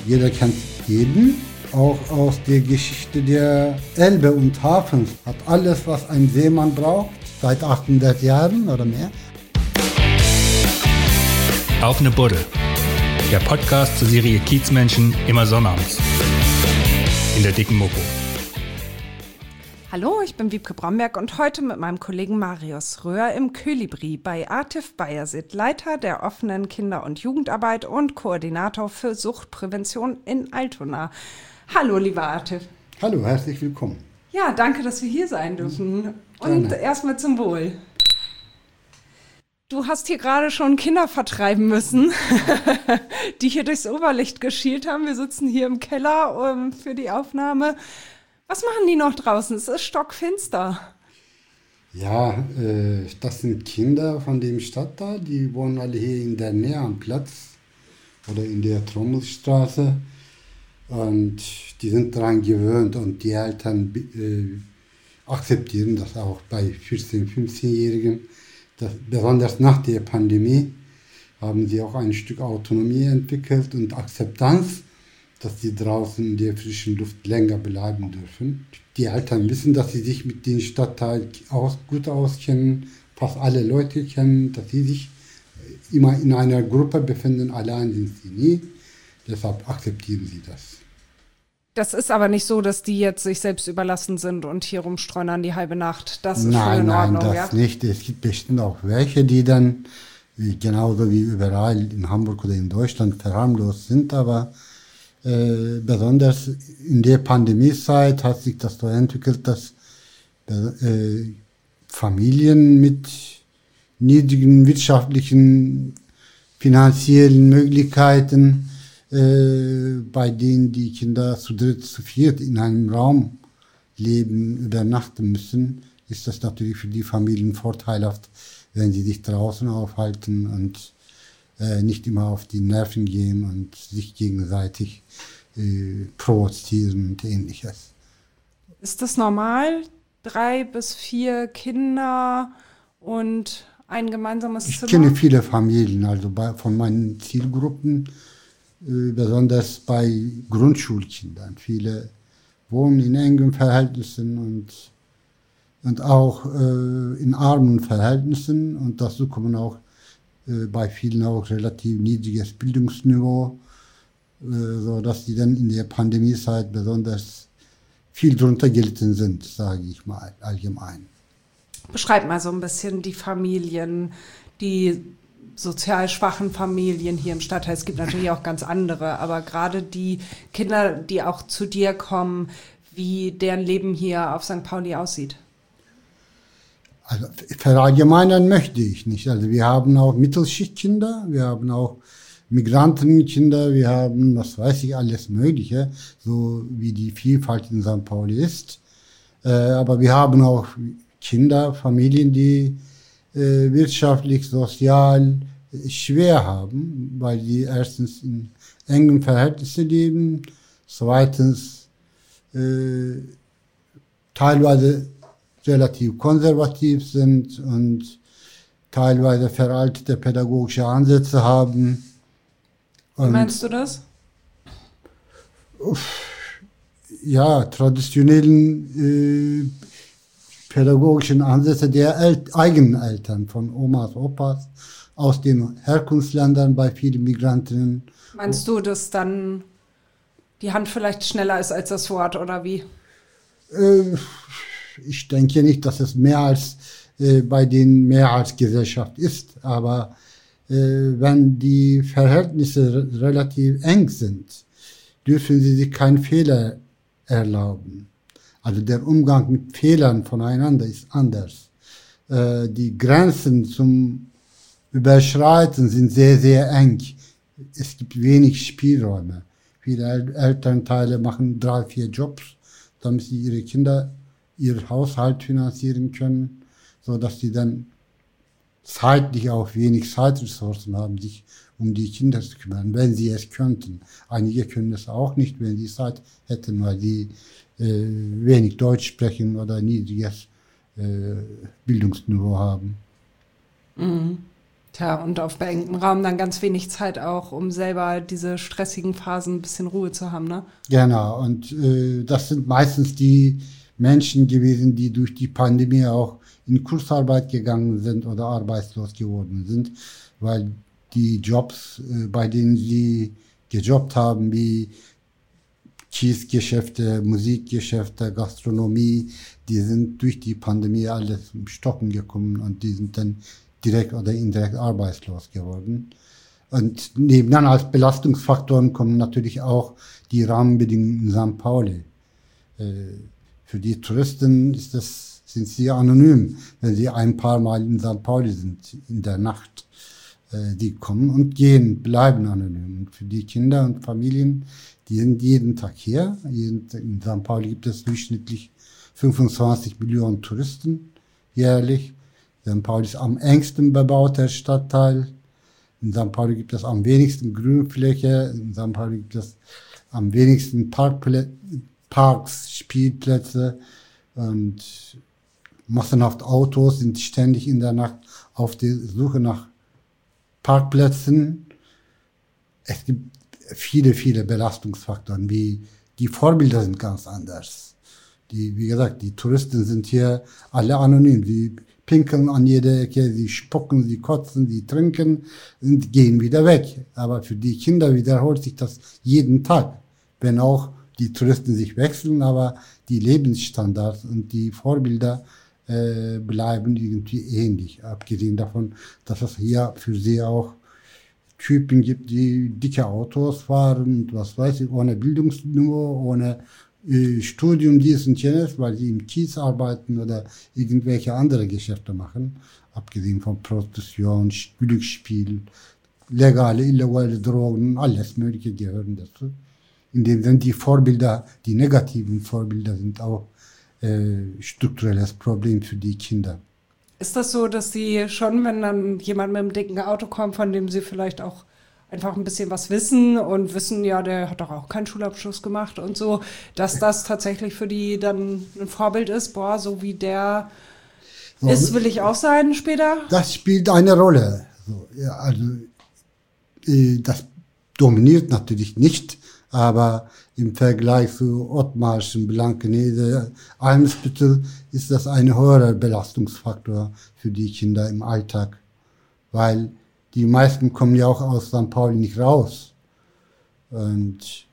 Jeder kennt jeden. Auch aus der Geschichte der Elbe und Hafens hat alles, was ein Seemann braucht, seit 800 Jahren oder mehr. Auf eine Buddel. Der Podcast zur Serie Kiezmenschen immer sonnabends. In der dicken Mopo. Hallo, ich bin Wiebke Bromberg und heute mit meinem Kollegen Marius Röhr im Kölibri bei ATIF Bayersit, Leiter der offenen Kinder- und Jugendarbeit und Koordinator für Suchtprävention in Altona. Hallo, lieber ATIF. Hallo, herzlich willkommen. Ja, danke, dass wir hier sein dürfen. Und erstmal zum Wohl. Du hast hier gerade schon Kinder vertreiben müssen, die hier durchs Oberlicht geschielt haben. Wir sitzen hier im Keller für die Aufnahme. Was machen die noch draußen? Es ist stockfinster. Ja, das sind Kinder von dem Stadtteil, die wohnen alle hier in der Nähe am Platz oder in der Trommelstraße. Und die sind daran gewöhnt und die Eltern akzeptieren das auch bei 14-, 15-Jährigen. Besonders nach der Pandemie haben sie auch ein Stück Autonomie entwickelt und Akzeptanz, dass sie draußen in der frischen Luft länger bleiben dürfen. Die Eltern wissen, dass sie sich mit dem Stadtteil gut auskennen, fast alle Leute kennen, dass sie sich immer in einer Gruppe befinden, allein sind sie nie. Deshalb akzeptieren sie das. Das ist aber nicht so, dass die jetzt sich selbst überlassen sind und hier rumstreunern die halbe Nacht. Das ist schon in Ordnung, Nein, das nicht. Es gibt bestimmt auch welche, die dann, genauso wie überall in Hamburg oder in Deutschland, verharmlost sind, aber besonders in der Pandemiezeit hat sich das so entwickelt, dass Familien mit niedrigen wirtschaftlichen, finanziellen Möglichkeiten, bei denen die Kinder zu dritt, zu viert in einem Raum leben, übernachten müssen, ist das natürlich für die Familien vorteilhaft, wenn sie sich draußen aufhalten und nicht immer auf die Nerven gehen und sich gegenseitig provozieren und Ähnliches. Ist das normal? 3 bis 4 Kinder und ein gemeinsames Zimmer? Ich kenne viele Familien, also von meinen Zielgruppen, besonders bei Grundschulkindern. Viele wohnen in engen Verhältnissen und auch in armen Verhältnissen, und dazu kommen auch bei vielen auch relativ niedriges Bildungsniveau, so dass die dann in der Pandemiezeit besonders viel drunter gelitten sind, sage ich mal allgemein. Beschreib mal so ein bisschen die Familien, die sozial schwachen Familien hier im Stadtteil. Es gibt natürlich auch ganz andere, aber gerade die Kinder, die auch zu dir kommen, wie deren Leben hier auf St. Pauli aussieht. Also verallgemeinern möchte ich nicht. Also wir haben auch Mittelschichtkinder, wir haben auch Migrantenkinder, wir haben, was weiß ich, alles Mögliche, so wie die Vielfalt in St. Pauli ist. Aber wir haben auch Kinder, Familien, die wirtschaftlich, sozial schwer haben, weil die erstens in engen Verhältnissen leben, zweitens teilweise relativ konservativ sind und teilweise veraltete pädagogische Ansätze haben. Wie meinst du das? Ja, traditionellen pädagogischen Ansätze der eigenen Eltern, von Omas, Opas, aus den Herkunftsländern bei vielen Migrantinnen. Meinst du, dass dann die Hand vielleicht schneller ist als das Wort, oder wie? Ich denke nicht, dass es mehr als bei den Mehrheitsgesellschaft ist, aber wenn die Verhältnisse relativ eng sind, dürfen sie sich keinen Fehler erlauben. Also der Umgang mit Fehlern voneinander ist anders. Die Grenzen zum Überschreiten sind sehr, sehr eng. Es gibt wenig Spielräume. Viele Elternteile machen 3, 4 Jobs, damit sie ihre Kinder, ihr Haushalt finanzieren können, so dass sie dann zeitlich auch wenig Zeitressourcen haben, sich um die Kinder zu kümmern, wenn sie es könnten. Einige können es auch nicht, wenn sie Zeit hätten, weil sie wenig Deutsch sprechen oder niedriges Bildungsniveau haben. Mhm. Tja, und auf beengtem Raum dann ganz wenig Zeit auch, um selber diese stressigen Phasen ein bisschen Ruhe zu haben, ne? Genau, und das sind meistens die Menschen gewesen, die durch die Pandemie auch in Kurzarbeit gegangen sind oder arbeitslos geworden sind, weil die Jobs, bei denen sie gejobbt haben, wie Kiesgeschäfte, Musikgeschäfte, Gastronomie, die sind durch die Pandemie alles im Stocken gekommen und die sind dann direkt oder indirekt arbeitslos geworden. Und nebenan als Belastungsfaktoren kommen natürlich auch die Rahmenbedingungen in St. Pauli. Für die Touristen sind sie anonym, wenn sie ein paar Mal in St. Pauli sind in der Nacht. Die kommen und gehen, bleiben anonym. Und für die Kinder und Familien, die sind jeden Tag hier. In St. Pauli gibt es durchschnittlich 25 Millionen Touristen jährlich. St. Pauli ist am engsten bebauter Stadtteil. In St. Pauli gibt es am wenigsten Grünfläche. In St. Pauli gibt es am wenigsten Parks, Spielplätze. Und massenhaft Autos sind ständig in der Nacht auf der Suche nach Parkplätzen. Es gibt viele, viele Belastungsfaktoren. Die Vorbilder sind ganz anders. Wie gesagt, die Touristen sind hier alle anonym. Sie pinkeln an jeder Ecke, sie spucken, sie kotzen, sie trinken und gehen wieder weg. Aber für die Kinder wiederholt sich das jeden Tag. Wenn auch die Touristen sich wechseln, aber die Lebensstandards und die Vorbilder bleiben irgendwie ähnlich. Abgesehen davon, dass es hier für sie auch Typen gibt, die dicke Autos fahren und was weiß ich, ohne Bildungsniveau, ohne Studium dies und jenes, weil sie im Kies arbeiten oder irgendwelche andere Geschäfte machen. Abgesehen von Prostitution, Glücksspiel, legale, illegale Drogen, alles Mögliche gehören dazu. In dem Sinne die Vorbilder, die negativen Vorbilder sind auch strukturelles Problem für die Kinder. Ist das so, dass Sie schon, wenn dann jemand mit einem dicken Auto kommt, von dem Sie vielleicht auch einfach ein bisschen was wissen und wissen, ja, der hat doch auch keinen Schulabschluss gemacht und so, dass das tatsächlich für die dann ein Vorbild ist, boah, so wie der ist, will ich auch sein später? Das spielt eine Rolle. So, ja, also das dominiert natürlich nicht, aber im Vergleich zu Othmarschen, Blankenese, Eimsbüttel ist das ein höherer Belastungsfaktor für die Kinder im Alltag, weil die meisten kommen ja auch aus St. Pauli nicht raus. Und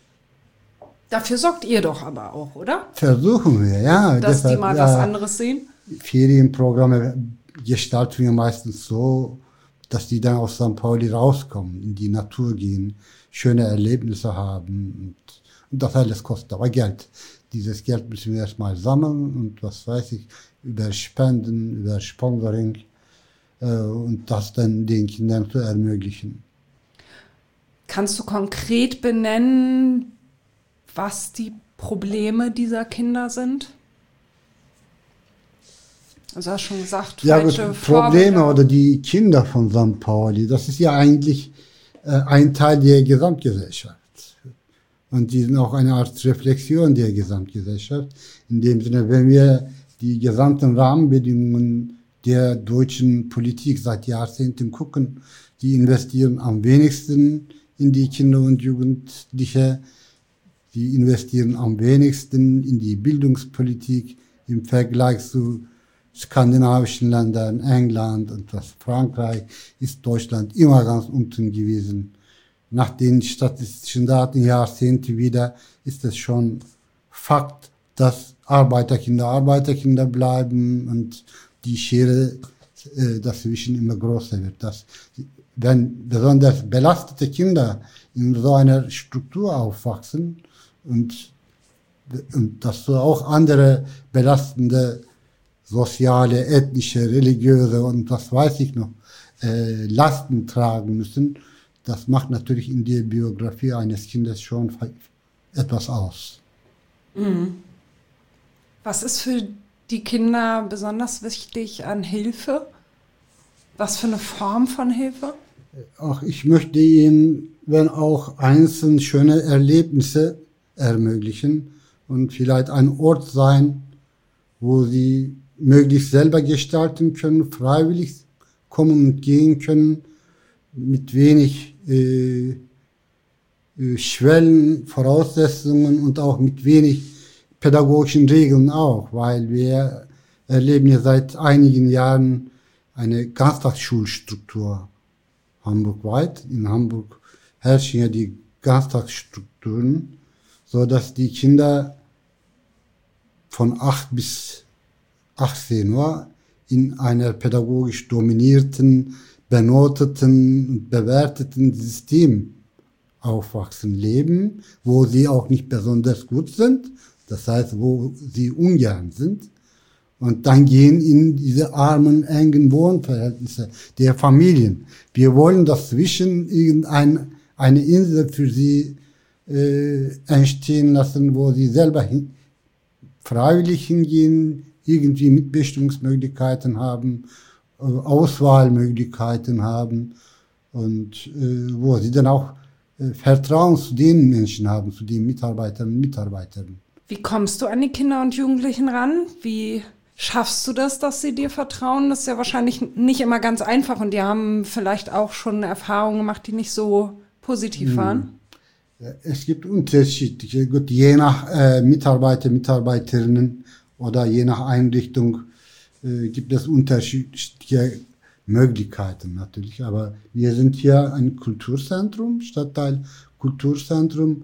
dafür sorgt ihr doch aber auch, oder? Versuchen wir, ja. Dass deshalb, die mal was anderes sehen? Ferienprogramme gestalten wir meistens so, dass die dann aus St. Pauli rauskommen, in die Natur gehen, schöne Erlebnisse haben. Und das alles kostet aber Geld. Dieses Geld müssen wir erstmal sammeln und was weiß ich, über Spenden, über Sponsoring und das dann den Kindern zu ermöglichen. Kannst du konkret benennen, was die Probleme dieser Kinder sind? Also hast du schon gesagt, ja, falsche Probleme oder die Kinder von St. Pauli, das ist ja eigentlich ein Teil der Gesamtgesellschaft. Und die sind auch eine Art Reflexion der Gesamtgesellschaft. In dem Sinne, wenn wir die gesamten Rahmenbedingungen der deutschen Politik seit Jahrzehnten gucken, die investieren am wenigsten in die Kinder und Jugendliche, die investieren am wenigsten in die Bildungspolitik im Vergleich zu skandinavischen Ländern, England und Frankreich, ist Deutschland immer ganz unten gewesen. Nach den statistischen Daten Jahrzehnte wieder ist es schon Fakt, dass Arbeiterkinder bleiben und die Schere dazwischen immer größer wird. Wenn besonders belastete Kinder in so einer Struktur aufwachsen und dass so auch andere belastende soziale, ethnische, religiöse und was weiß ich noch, Lasten tragen müssen, das macht natürlich in der Biografie eines Kindes schon etwas aus. Mhm. Was ist für die Kinder besonders wichtig an Hilfe? Was für eine Form von Hilfe? Auch ich möchte ihnen, wenn auch einzeln, schöne Erlebnisse ermöglichen und vielleicht ein Ort sein, wo sie möglichst selber gestalten können, freiwillig kommen und gehen können, mit wenig Schwellen, Voraussetzungen und auch mit wenig pädagogischen Regeln auch, weil wir erleben ja seit einigen Jahren eine Ganztagsschulstruktur hamburgweit. In Hamburg herrschen ja die Ganztagsstrukturen, so dass die Kinder von 8 bis 18 Uhr in einer pädagogisch dominierten, benoteten und bewerteten System aufwachsen, leben, wo sie auch nicht besonders gut sind, das heißt, wo sie ungern sind, und dann gehen in diese armen, engen Wohnverhältnisse der Familien. Wir wollen dazwischen eine Insel für sie entstehen lassen, wo sie selber freiwillig hingehen, irgendwie Mitbestimmungsmöglichkeiten haben, Auswahlmöglichkeiten haben und wo sie dann auch Vertrauen zu den Menschen haben, zu den Mitarbeiterinnen und Mitarbeitern. Wie kommst du an die Kinder und Jugendlichen ran? Wie schaffst du das, dass sie dir vertrauen? Das ist ja wahrscheinlich nicht immer ganz einfach und die haben vielleicht auch schon Erfahrungen gemacht, die nicht so positiv waren. Es gibt unterschiedliche, gut, je nach Mitarbeiter, Mitarbeiterinnen oder je nach Einrichtung gibt es unterschiedliche Möglichkeiten natürlich. Aber wir sind hier ein Kulturzentrum, Stadtteil Kulturzentrum,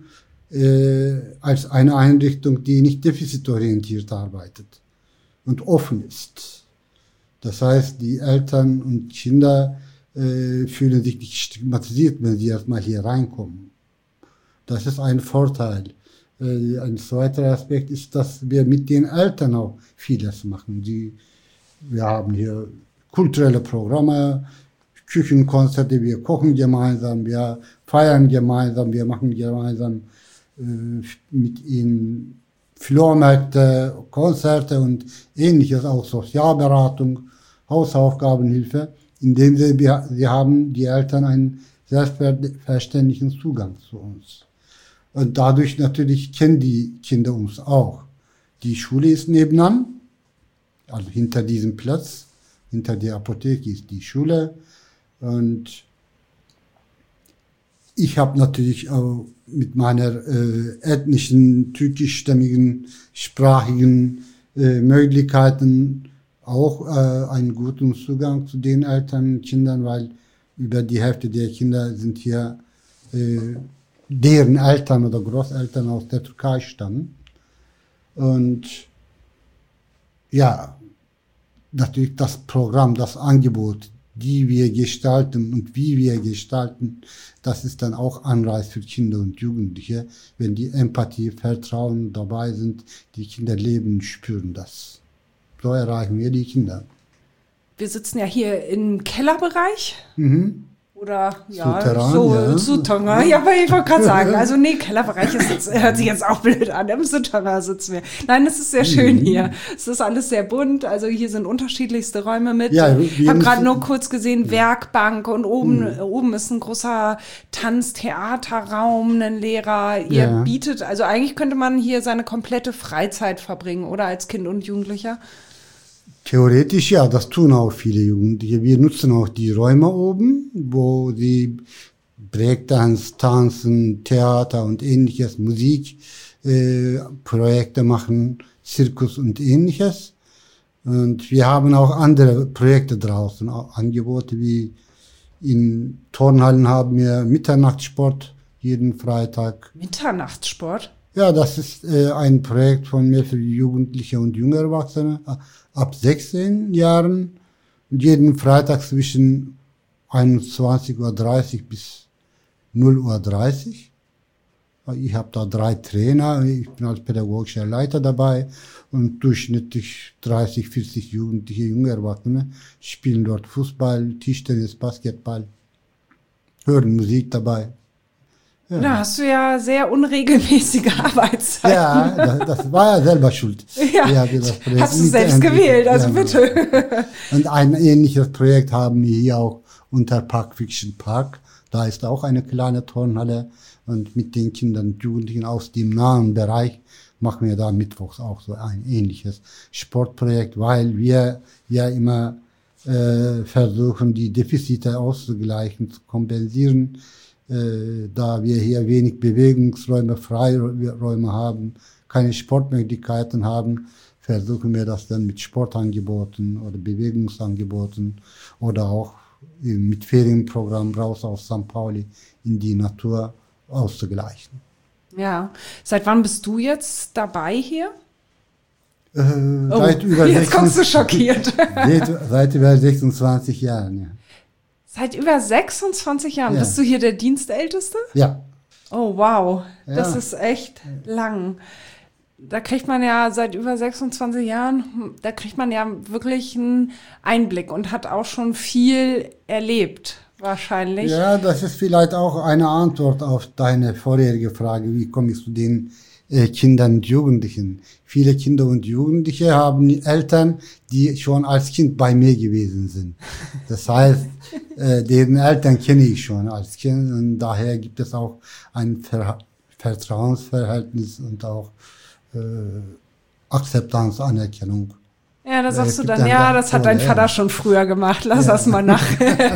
als eine Einrichtung, die nicht defizitorientiert arbeitet und offen ist. Das heißt, die Eltern und Kinder fühlen sich nicht stigmatisiert, wenn sie erstmal hier reinkommen. Das ist ein Vorteil. Ein zweiter Aspekt ist, dass wir mit den Eltern auch vieles machen. Wir haben hier kulturelle Programme, Küchenkonzerte, wir kochen gemeinsam, wir feiern gemeinsam, wir machen gemeinsam mit ihnen Flohmärkte, Konzerte und ähnliches, auch Sozialberatung, Hausaufgabenhilfe, indem sie haben die Eltern einen selbstverständlichen Zugang zu uns. Und dadurch natürlich kennen die Kinder uns auch. Die Schule ist nebenan, also hinter diesem Platz, hinter der Apotheke ist die Schule. Und ich habe natürlich auch mit meiner ethnischen, türkischstämmigen, sprachigen Möglichkeiten auch einen guten Zugang zu den Eltern und Kindern, weil über die Hälfte der Kinder sind hier deren Eltern oder Großeltern aus der Türkei stammen. Und ja, natürlich das Programm, das Angebot, die wir gestalten und wie wir gestalten, das ist dann auch Anreiz für Kinder und Jugendliche, wenn die Empathie, Vertrauen dabei sind, die Kinder leben und spüren das. So erreichen wir die Kinder. Wir sitzen ja hier im Kellerbereich. Mhm. Oder ja, Souterrain, so ja. Souterrain. Ja, aber ich wollte gerade sagen, also nee, Kellerbereich hört sich jetzt auch blöd an. Im Souterrain sitzen wir. Nein, es ist sehr schön hier. Es ist alles sehr bunt. Also hier sind unterschiedlichste Räume mit. Ja, ich habe gerade nur kurz gesehen, Werkbank und oben ist ein großer Tanztheaterraum, ein Lehrer. Ihr bietet, also eigentlich könnte man hier seine komplette Freizeit verbringen, oder als Kind und Jugendlicher? Theoretisch ja, das tun auch viele Jugendliche. Wir nutzen auch die Räume oben, wo sie Breakdance, Tanzen, Theater und ähnliches, Musik, Projekte machen, Zirkus und ähnliches. Und wir haben auch andere Projekte draußen, auch Angebote wie in Turnhallen haben wir Mitternachtssport jeden Freitag. Mitternachtssport? Ja, das ist ein Projekt von mir für Jugendliche und junge Erwachsene ab 16 Jahren. Jeden Freitag zwischen 21:30 Uhr bis 0:30 Uhr. Ich habe da 3 Trainer, ich bin als pädagogischer Leiter dabei und durchschnittlich 30, 40 Jugendliche, junge Erwachsene spielen dort Fußball, Tischtennis, Basketball, hören Musik dabei. Ja. Da hast du ja sehr unregelmäßige Arbeitszeiten. Ja, das war ja selber schuld. Ja, hast du selbst gewählt, also bitte. Und ein ähnliches Projekt haben wir hier auch unter Park Fiction Park. Da ist auch eine kleine Turnhalle und mit den Kindern und Jugendlichen aus dem nahen Bereich machen wir da mittwochs auch so ein ähnliches Sportprojekt, weil wir ja immer versuchen, die Defizite auszugleichen, zu kompensieren. Da wir hier wenig Bewegungsräume, Freiräume haben, keine Sportmöglichkeiten haben, versuchen wir das dann mit Sportangeboten oder Bewegungsangeboten oder auch mit Ferienprogramm raus aus St. Pauli in die Natur auszugleichen. Ja. Seit wann bist du jetzt dabei hier? Seit über jetzt kommst du schockiert. Seit über 26 Jahren, ja. Seit über 26 Jahren? Ja. Bist du hier der Dienstälteste? Ja. Oh, wow. Das ist echt lang. Da kriegt man ja seit über 26 Jahren, da kriegt man ja wirklich einen Einblick und hat auch schon viel erlebt, wahrscheinlich. Ja, das ist vielleicht auch eine Antwort auf deine vorherige Frage, wie komme ich zu den Kindern und Jugendlichen. Viele Kinder und Jugendliche haben Eltern, die schon als Kind bei mir gewesen sind. Das heißt, deren Eltern kenne ich schon als Kind und daher gibt es auch ein Vertrauensverhältnis und auch Akzeptanz, Anerkennung. Ja, da sagst du dann, ja, das hat dein Vater schon früher gemacht, lass das mal nach.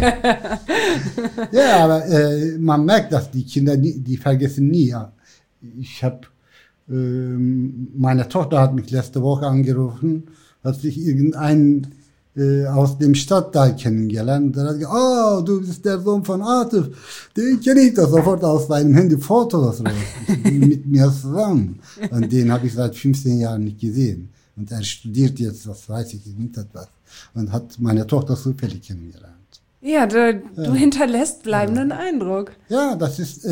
Ja, aber man merkt, dass die Kinder, die vergessen nie. Ich habe meine Tochter hat mich letzte Woche angerufen, hat sich irgendein aus dem Stadtteil kennengelernt. Da hat gesagt, oh, du bist der Sohn von Atif. Den kenne ich doch sofort aus deinem Handy Fotos raus. Ich bin mit mir zusammen. Und den habe ich seit 15 Jahren nicht gesehen. Und er studiert jetzt, was weiß ich, nicht etwas. Und hat meine Tochter zufällig kennengelernt. Ja, du hinterlässt bleibenden Eindruck. Ja, das ist,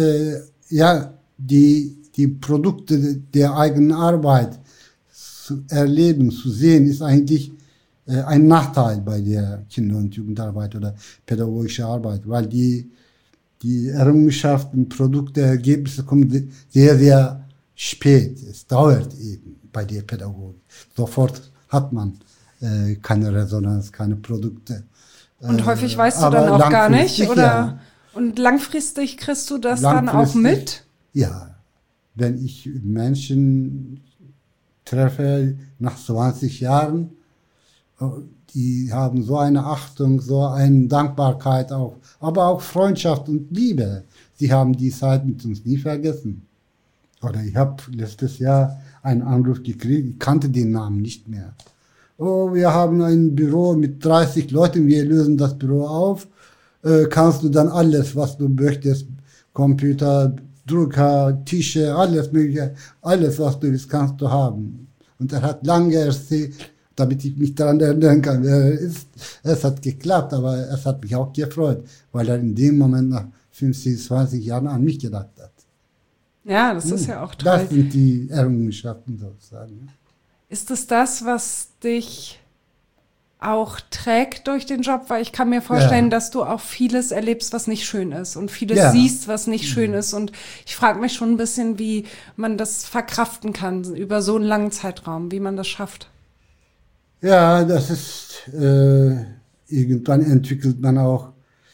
die Produkte der eigenen Arbeit zu erleben, zu sehen, ist eigentlich ein Nachteil bei der Kinder- und Jugendarbeit oder pädagogische Arbeit, weil die Errungenschaften, Produkte, Ergebnisse kommen sehr, sehr spät. Es dauert eben bei der Pädagogik. Sofort hat man keine Resonanz, keine Produkte. Und häufig weißt du dann auch gar nicht, oder? Ja. Und langfristig kriegst du das dann auch mit? Ja. Wenn ich Menschen treffe nach 20 Jahren, die haben so eine Achtung, so eine Dankbarkeit auch, aber auch Freundschaft und Liebe. Sie haben die Zeit mit uns nie vergessen. Oder ich habe letztes Jahr einen Anruf gekriegt, ich kannte den Namen nicht mehr. Oh, wir haben ein Büro mit 30 Leuten, wir lösen das Büro auf. Kannst du dann alles, was du möchtest, Computer, Drucker, Tische, alles mögliche, alles, was du willst, kannst du haben. Und er hat lange erzählt, damit ich mich daran erinnern kann, wer er ist. Es hat geklappt, aber es hat mich auch gefreut, weil er in dem Moment nach 15, 20 Jahren an mich gedacht hat. Ja, das ist ja auch toll. Das sind die Errungenschaften sozusagen. Ist es das, was dich auch trägt durch den Job? Weil ich kann mir vorstellen, dass du auch vieles erlebst, was nicht schön ist und vieles siehst, was nicht schön ist. Und ich frage mich schon ein bisschen, wie man das verkraften kann über so einen langen Zeitraum, wie man das schafft. Ja, das ist, irgendwann entwickelt man auch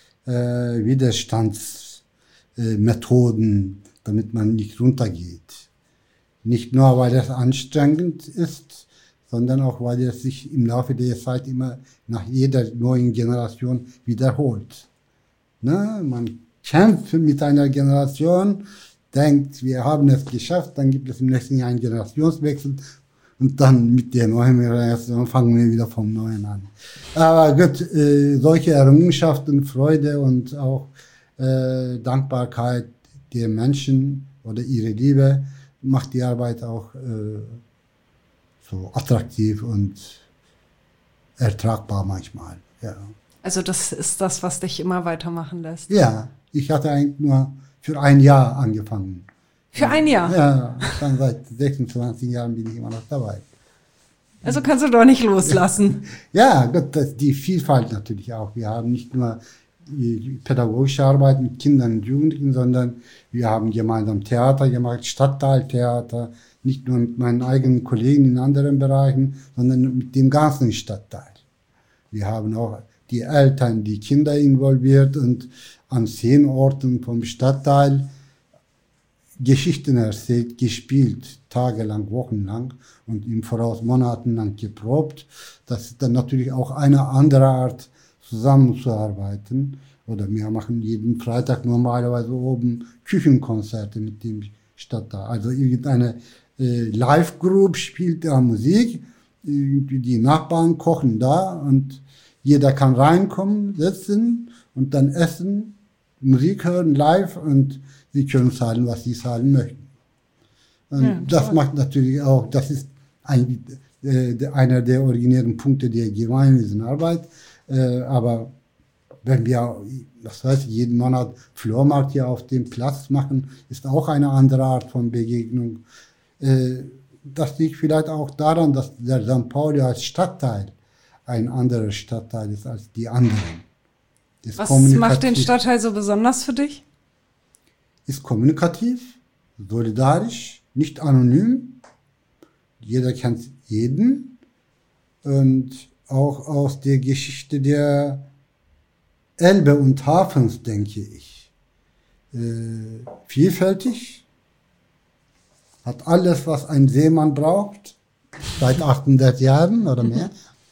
Widerstandsmethoden, damit man nicht runtergeht. Nicht nur, weil es anstrengend ist, sondern auch, weil es sich im Laufe der Zeit immer nach jeder neuen Generation wiederholt. Ne? Man kämpft mit einer Generation, denkt, wir haben es geschafft, dann gibt es im nächsten Jahr einen Generationswechsel und dann mit der neuen Generation fangen wir wieder vom Neuen an. Aber gut, solche Errungenschaften, Freude und auch Dankbarkeit der Menschen oder ihre Liebe macht die Arbeit auch so attraktiv und ertragbar manchmal. Ja. Also das ist das, was dich immer weitermachen lässt? Ja, ich hatte eigentlich nur für ein Jahr angefangen. Für ein Jahr? Ja, dann seit 26 Jahren bin ich immer noch dabei. Also kannst du doch nicht loslassen. Ja, das, die Vielfalt natürlich auch. Wir haben nicht nur die pädagogische Arbeit mit Kindern und Jugendlichen, sondern wir haben gemeinsam Theater gemacht, Stadtteiltheater, nicht nur mit meinen eigenen Kollegen in anderen Bereichen, sondern mit dem ganzen Stadtteil. Wir haben auch die Eltern, die Kinder involviert und an 10 Orten vom Stadtteil Geschichten erzählt, gespielt, tagelang, wochenlang und im Voraus monatelang geprobt. Das ist dann natürlich auch eine andere Art, zusammenzuarbeiten. Oder wir machen jeden Freitag normalerweise oben Küchenkonzerte mit dem Stadtteil. Also irgendeine Live-Group spielt da Musik, die Nachbarn kochen da und jeder kann reinkommen, sitzen und dann essen, Musik hören live und sie können zahlen, was sie zahlen möchten. Und ja, das macht natürlich auch, das ist einer der originären Punkte der Gemeinwesenarbeit. Aber wenn wir, das heißt, jeden Monat Flohmarkt hier auf dem Platz machen, ist auch eine andere Art von Begegnung. Das liegt vielleicht auch daran, dass der St. Pauli als Stadtteil ein anderer Stadtteil ist als die anderen. Was macht den Stadtteil so besonders für dich? Ist kommunikativ, solidarisch, nicht anonym. Jeder kennt jeden. Und auch aus der Geschichte der Elbe und Hafens, denke ich. Vielfältig, hat alles, was ein Seemann braucht, seit 800 Jahren oder mehr.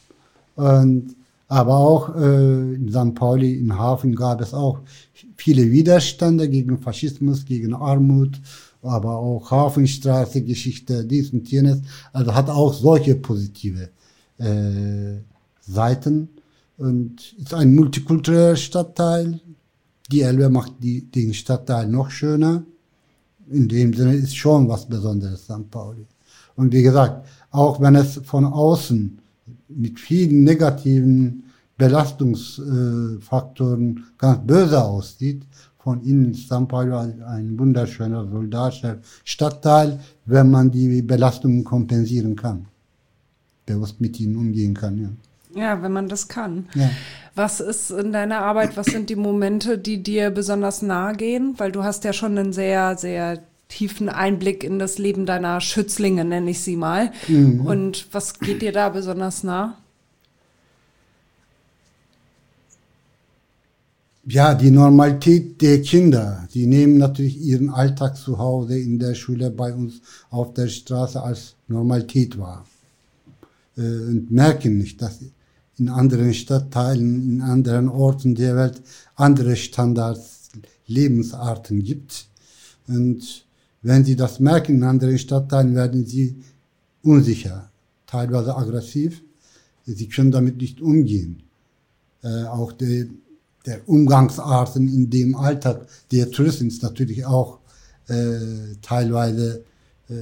Aber auch in St. Pauli, in Hafen gab es auch viele Widerstände gegen Faschismus, gegen Armut, aber auch Hafenstraße, Geschichte, dies und jenes. Also hat auch solche positive Seiten und ist ein multikultureller Stadtteil. Die Elbe macht den Stadtteil noch schöner. In dem Sinne ist schon was Besonderes St. Pauli. Und wie gesagt, auch wenn es von außen mit vielen negativen Belastungsfaktoren ganz böse aussieht, von innen ist St. Pauli ein wunderschöner, solidarischer Stadtteil, wenn man die Belastungen kompensieren kann. Bewusst mit ihnen umgehen kann, ja. Ja, wenn man das kann. Ja. Was ist in deiner Arbeit, was sind die Momente, die dir besonders nahe gehen? Weil du hast ja schon einen sehr, sehr tiefen Einblick in das Leben deiner Schützlinge, nenne ich sie mal. Mhm. Und was geht dir da besonders nah? Ja, die Normalität der Kinder. Die nehmen natürlich ihren Alltag zu Hause, in der Schule, bei uns auf der Straße als Normalität wahr. Und merken nicht, dass in anderen Stadtteilen, in anderen Orten der Welt andere Standards, Lebensarten gibt. Und wenn sie das merken in anderen Stadtteilen, werden sie unsicher, teilweise aggressiv. Sie können damit nicht umgehen. Auch der Umgangsarten in dem Alltag der Touristen ist natürlich auch teilweise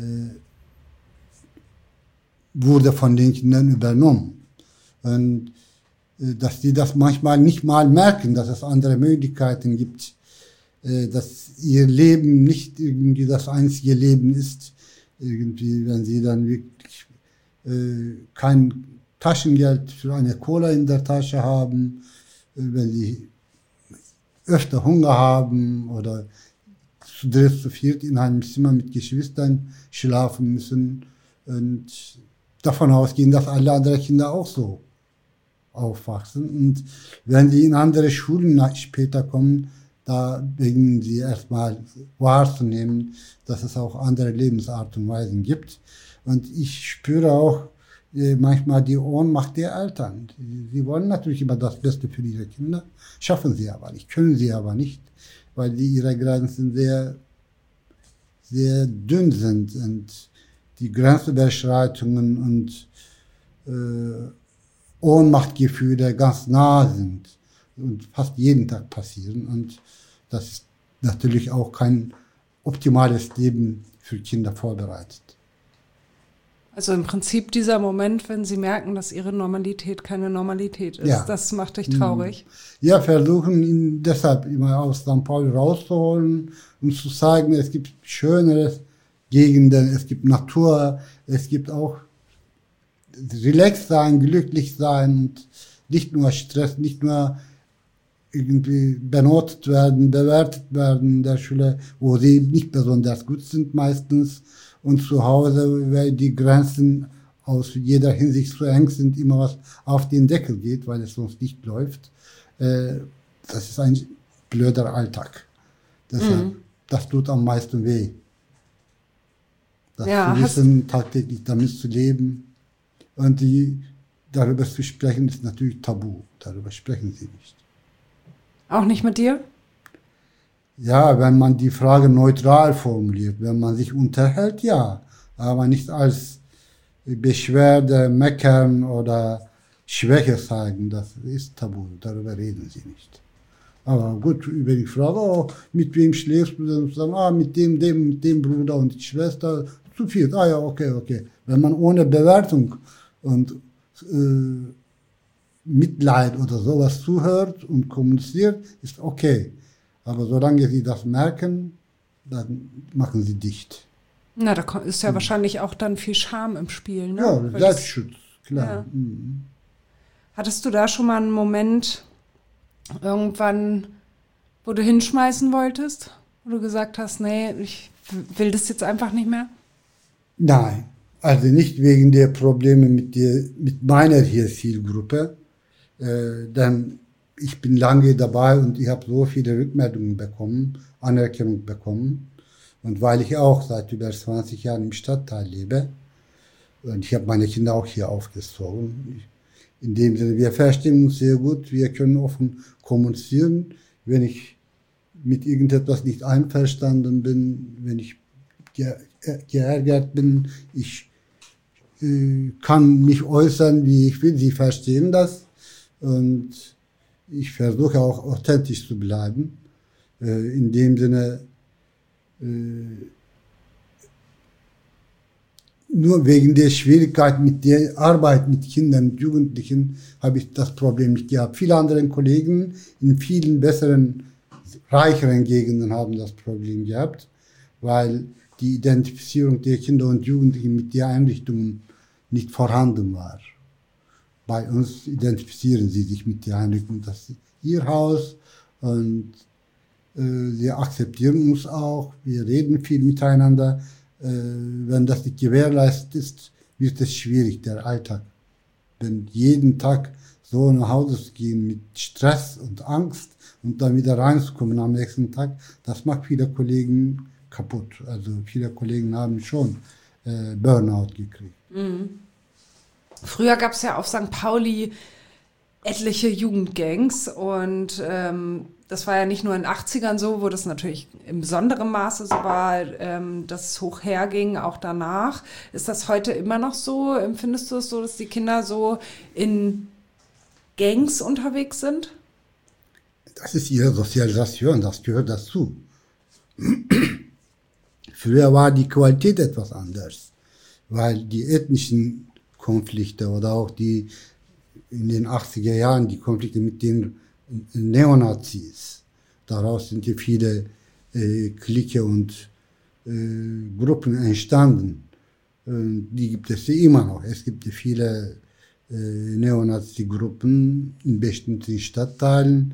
wurde von den Kindern übernommen. Und dass die das manchmal nicht mal merken, dass es andere Möglichkeiten gibt, dass ihr Leben nicht irgendwie das einzige Leben ist, irgendwie, wenn sie dann wirklich kein Taschengeld für eine Cola in der Tasche haben, wenn sie öfter Hunger haben oder zu dritt, zu viert in einem Zimmer mit Geschwistern schlafen müssen und davon ausgehen, dass alle anderen Kinder auch so aufwachsen. Und wenn sie in andere Schulen später kommen, da beginnen sie erstmal wahrzunehmen, dass es auch andere Lebensart und Weisen gibt. Und ich spüre auch manchmal die Ohnmacht der Eltern. Sie wollen natürlich immer das Beste für ihre Kinder, schaffen sie aber nicht, können sie aber nicht, weil ihre Grenzen sehr, sehr dünn sind und die Grenzüberschreitungen und Ohnmachtgefühle ganz nah sind und fast jeden Tag passieren. Und das ist natürlich auch kein optimales Leben für Kinder vorbereitet. Also im Prinzip dieser Moment, wenn sie merken, dass ihre Normalität keine Normalität ist, ja. Das macht dich traurig. Ja, versuchen ihn deshalb immer aus St. Pauli rauszuholen und zu zeigen, es gibt schönere Gegenden, es gibt Natur, es gibt auch relaxed sein, glücklich sein und nicht nur Stress, nicht nur irgendwie benotet werden, bewertet werden in der Schule, wo sie nicht besonders gut sind meistens. Und zu Hause, weil die Grenzen aus jeder Hinsicht so eng sind, immer was auf den Deckel geht, weil es sonst nicht läuft. Das ist ein blöder Alltag. Deshalb, das tut am meisten weh. Das zu wissen, tagtäglich damit zu leben und darüber zu sprechen, ist natürlich tabu. Darüber sprechen sie nicht. Auch nicht mit dir? Ja, wenn man die Frage neutral formuliert, wenn man sich unterhält, ja, aber nicht als Beschwerde, Meckern oder Schwäche zeigen, das ist tabu, darüber reden sie nicht. Aber gut, über die Frage, oh, mit wem schläfst du denn zusammen? Mit dem Bruder und die Schwester, zu viel. Ja, okay. Wenn man ohne Bewertung und Mitleid oder sowas zuhört und kommuniziert, ist okay. Aber solange sie das merken, dann machen sie dicht. Na, da ist ja wahrscheinlich auch dann viel Scham im Spiel, ne? Ja, Selbstschutz, klar. Ja. Hattest du da schon mal einen Moment irgendwann, wo du hinschmeißen wolltest? Wo du gesagt hast, nee, ich will das jetzt einfach nicht mehr? Nein, also nicht wegen der Probleme mit meiner Zielgruppe, denn ich bin lange dabei und ich habe so viele Rückmeldungen bekommen, Anerkennung bekommen. Und weil ich auch seit über 20 Jahren im Stadtteil lebe und ich habe meine Kinder auch hier aufgezogen. In dem Sinne, wir verstehen uns sehr gut, wir können offen kommunizieren. Wenn ich mit irgendetwas nicht einverstanden bin, wenn ich geärgert bin, ich kann mich äußern, wie ich will, sie verstehen das. Und ich versuche auch authentisch zu bleiben. In dem Sinne, nur wegen der Schwierigkeit mit der Arbeit mit Kindern und Jugendlichen habe ich das Problem nicht gehabt. Viele andere Kollegen in vielen besseren, reicheren Gegenden haben das Problem gehabt, weil die Identifizierung der Kinder und Jugendlichen mit den Einrichtungen nicht vorhanden war. Bei uns identifizieren sie sich mit den Einrichtungen, das ist ihr Haus und sie akzeptieren uns auch, wir reden viel miteinander. Wenn das nicht gewährleistet ist, wird es schwierig, der Alltag. Wenn jeden Tag so nach Hause zu gehen mit Stress und Angst und dann wieder reinzukommen am nächsten Tag, das macht viele Kollegen kaputt. Also viele Kollegen haben schon Burnout gekriegt. Mhm. Früher gab es ja auf St. Pauli etliche Jugendgangs und das war ja nicht nur in den 80ern so, wo das natürlich in besonderem Maße so war, dass es hoch herging, auch danach. Ist das heute immer noch so? Empfindest du es so, dass die Kinder so in Gangs unterwegs sind? Das ist ihre Sozialisation, das gehört dazu. Früher war die Qualität etwas anders, weil die ethnischen Konflikte oder auch die in den 80er Jahren die Konflikte mit den Neonazis. Daraus sind ja viele Clique und Gruppen entstanden. Die gibt es ja immer noch. Es gibt ja viele Neonazi-Gruppen in bestimmten Stadtteilen.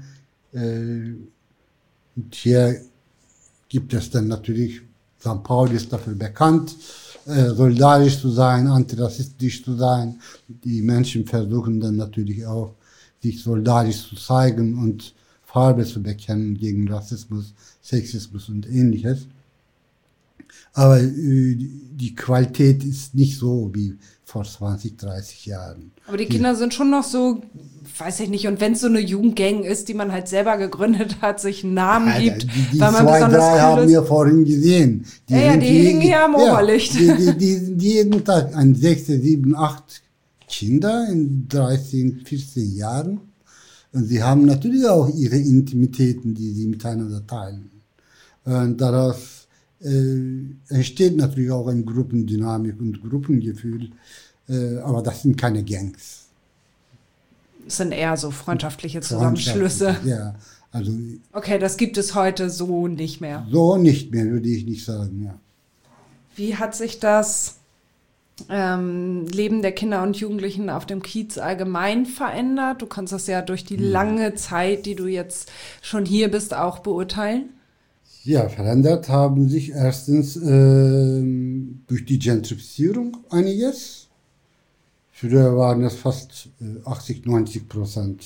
Und hier gibt es dann natürlich, St. Pauli ist dafür bekannt, solidarisch zu sein, antirassistisch zu sein. Die Menschen versuchen dann natürlich auch, sich solidarisch zu zeigen und Farbe zu bekennen gegen Rassismus, Sexismus und Ähnliches. Aber die Qualität ist nicht so wie vor 20, 30 Jahren. Aber die Kinder sind schon noch so, weiß ich nicht, und wenn es so eine Jugendgang ist, die man halt selber gegründet hat, sich einen Namen gibt, die weil man besonders cool ist. Haben wir vorhin gesehen. Die hingen ja am Oberlicht. Die jeden Tag, 6, 7, 8 Kinder in 13, 14 Jahren. Und sie haben natürlich auch ihre Intimitäten, die sie miteinander teilen. Und daraus entsteht natürlich auch eine Gruppendynamik und Gruppengefühl. Aber das sind keine Gangs. Das sind eher so freundschaftliche Zusammenschlüsse. Ja, also. Okay, das gibt es heute so nicht mehr. So nicht mehr, würde ich nicht sagen, ja. Wie hat sich das Leben der Kinder und Jugendlichen auf dem Kiez allgemein verändert? Du kannst das ja durch die lange Zeit, die du jetzt schon hier bist, auch beurteilen. Ja, verändert haben sich erstens durch die Gentrifizierung einiges. Früher waren es fast 80-90%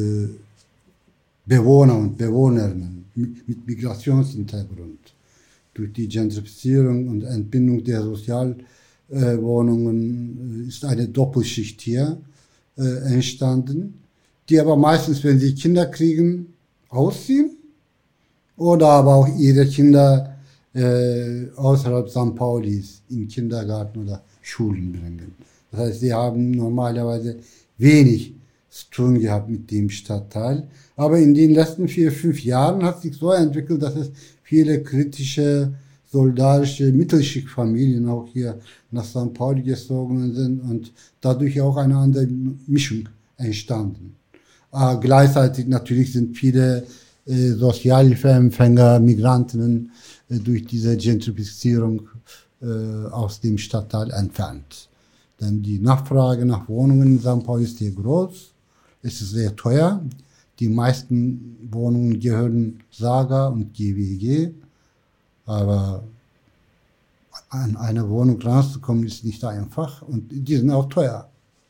Bewohner und Bewohnerinnen mit Migrationshintergrund. durch die Gentrifizierung und Entbindung der Sozialwohnungen ist eine Doppelschicht hier entstanden, die aber meistens, wenn sie Kinder kriegen, ausziehen oder aber auch ihre Kinder außerhalb St. Paulis in Kindergarten oder Schulen bringen. Das heißt, sie haben normalerweise wenig zu tun gehabt mit dem Stadtteil. Aber in den letzten 4-5 Jahren hat sich so entwickelt, dass es viele kritische, solidarische Mittelschichtfamilien auch hier nach St. Pauli gezogen sind und dadurch auch eine andere Mischung entstanden. Gleichzeitig natürlich sind viele Sozialhilfeempfänger, Migranten durch diese Gentrifizierung aus dem Stadtteil entfernt. Denn die Nachfrage nach Wohnungen in St. Pauli ist sehr groß, es ist sehr teuer. Die meisten Wohnungen gehören Saga und GWG, aber an eine Wohnung ranzukommen ist nicht einfach und die sind auch teuer.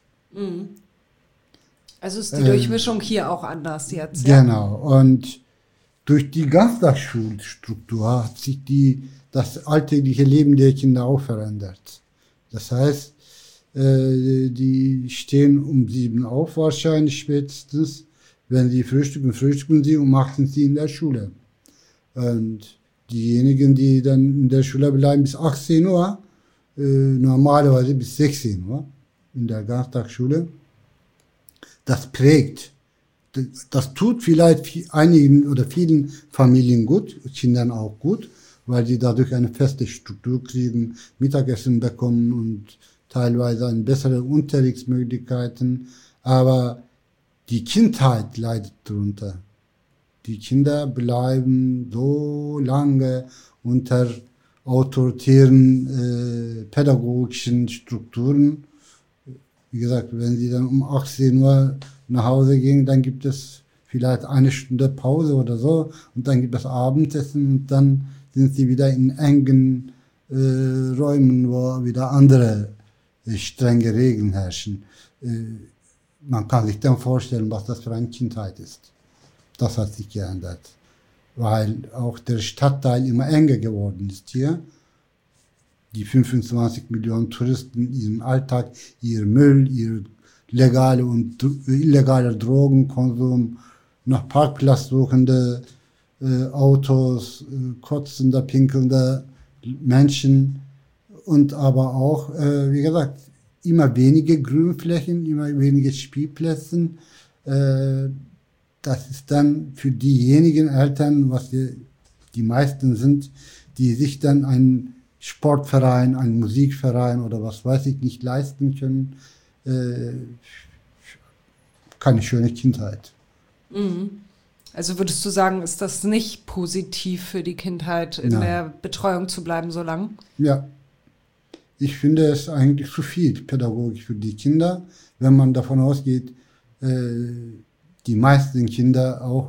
Also ist die Durchmischung hier auch anders jetzt. Genau, und durch die Ganztagsschulstruktur hat sich das alltägliche Leben der Kinder auch verändert. Das heißt, die stehen um 7 auf wahrscheinlich spätestens. Wenn sie frühstücken sie um 8 sind sie in der Schule. Und diejenigen, die dann in der Schule bleiben bis 18 Uhr, normalerweise bis 16 Uhr in der Ganztagsschule, das prägt. Das tut vielleicht einigen oder vielen Familien gut, Kindern auch gut, weil sie dadurch eine feste Struktur kriegen, Mittagessen bekommen und teilweise eine bessere Unterrichtsmöglichkeiten. Aber die Kindheit leidet darunter. Die Kinder bleiben so lange unter autoritären pädagogischen Strukturen. Wie gesagt, wenn sie dann um 18 Uhr nach Hause gehen, dann gibt es vielleicht 1 Stunde Pause oder so und dann gibt es Abendessen und dann sind sie wieder in engen Räumen, wo wieder andere strenge Regeln herrschen. Man kann sich dann vorstellen, was das für eine Kindheit ist. Das hat sich geändert, weil auch der Stadtteil immer enger geworden ist hier. Die 25 Millionen Touristen, ihren Alltag, ihr Müll, ihr legale und illegaler Drogenkonsum, nach Parkplatz suchende Autos, kotzende, pinkelnde Menschen und aber auch, wie gesagt, immer weniger Grünflächen, immer weniger Spielplätze. Das ist dann für diejenigen Eltern, was die meisten sind, die sich dann einen Sportverein, einen Musikverein oder was weiß ich nicht leisten können, keine schöne Kindheit. Also würdest du sagen, ist das nicht positiv für die Kindheit, in der Betreuung zu bleiben so lang? Ja. Ich finde es eigentlich zu viel Pädagogik für die Kinder, wenn man davon ausgeht, die meisten Kinder auch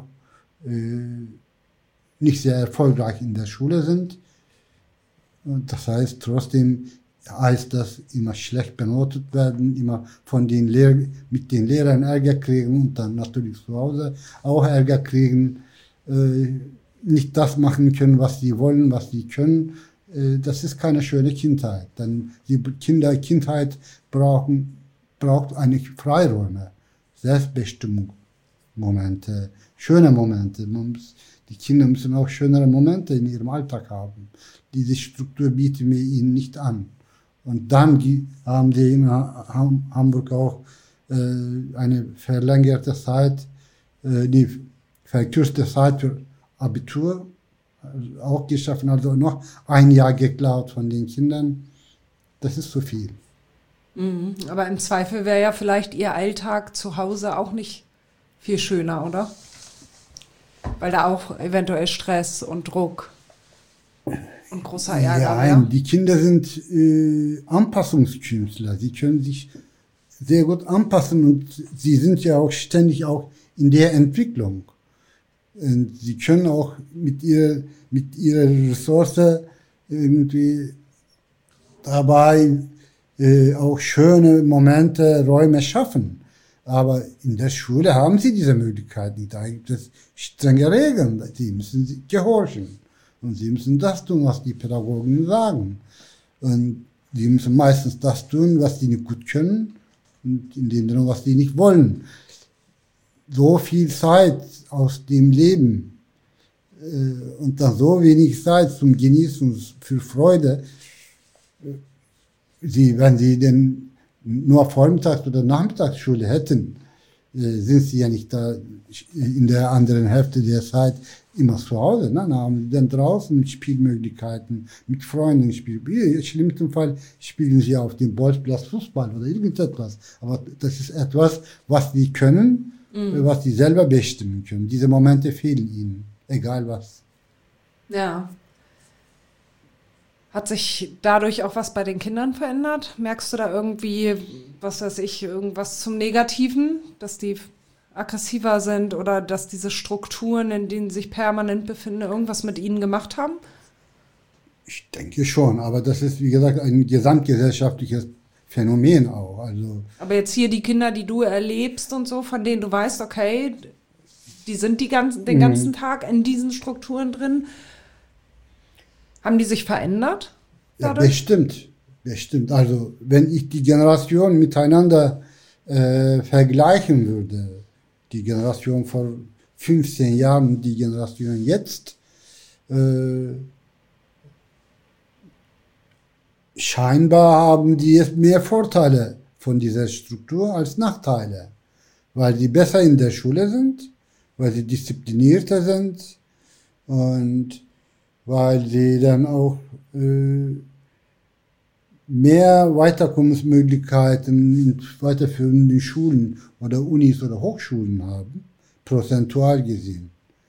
nicht sehr erfolgreich in der Schule sind. Und das heißt, trotzdem heißt das immer schlecht benotet werden, immer von mit den Lehrern Ärger kriegen und dann natürlich zu Hause auch Ärger kriegen, nicht das machen können, was sie wollen, was sie können. Das ist keine schöne Kindheit. Denn die Kindheit braucht eigentlich Freiräume, Selbstbestimmung, Momente, schöne Momente. Die Kinder müssen auch schönere Momente in ihrem Alltag haben. Diese Struktur bieten wir ihnen nicht an. Und dann haben sie in Hamburg auch eine verlängerte Zeit, die verkürzte Zeit für Abitur auch geschaffen, also noch ein Jahr geklaut von den Kindern. Das ist zu viel. Aber im Zweifel wäre ja vielleicht ihr Alltag zu Hause auch nicht viel schöner, oder? Weil da auch eventuell Stress und Druck und großer Ärger wäre. Ja, die Kinder sind Anpassungskünstler. Sie können sich sehr gut anpassen und sie sind ja auch ständig auch in der Entwicklung. Und sie können auch mit ihrer Ressource irgendwie dabei auch schöne Momente, Räume schaffen. Aber in der Schule haben sie diese Möglichkeit nicht. Da gibt es strenge Regeln, die müssen sie gehorchen. Und sie müssen das tun, was die Pädagogen sagen. Und sie müssen meistens das tun, was sie nicht gut können und in dem Sinne, was sie nicht wollen. So viel Zeit aus dem Leben und dann so wenig Zeit zum Genießen, für Freude. Wenn sie denn nur Vormittags- oder Nachmittagsschule hätten, sind sie ja nicht da in der anderen Hälfte der Zeit immer zu Hause. Ne? Dann haben sie dann draußen mit Spielmöglichkeiten, mit Freunden spielen. Im schlimmsten Fall spielen sie auf dem Bolzplatz Fußball oder irgendetwas. Aber das ist etwas, was sie können, was sie selber bestimmen können. Diese Momente fehlen ihnen, egal was. Ja. Hat sich dadurch auch was bei den Kindern verändert? Merkst du da irgendwie, was weiß ich, irgendwas zum Negativen, dass die aggressiver sind oder dass diese Strukturen, in denen sie sich permanent befinden, irgendwas mit ihnen gemacht haben? Ich denke schon, aber das ist, wie gesagt, ein gesamtgesellschaftliches Phänomen auch. Also, aber jetzt hier die Kinder, die du erlebst und so, von denen du weißt, okay, die sind den ganzen Tag in diesen Strukturen drin. Haben die sich verändert? Ja, bestimmt. Also wenn ich die Generationen miteinander vergleichen würde, die Generation vor 15 Jahren und die Generation jetzt, scheinbar haben die mehr Vorteile von dieser Struktur als Nachteile, weil sie besser in der Schule sind, weil sie disziplinierter sind und weil sie dann auch mehr Weiterkommensmöglichkeiten in weiterführenden Schulen oder Unis oder Hochschulen haben, prozentual gesehen.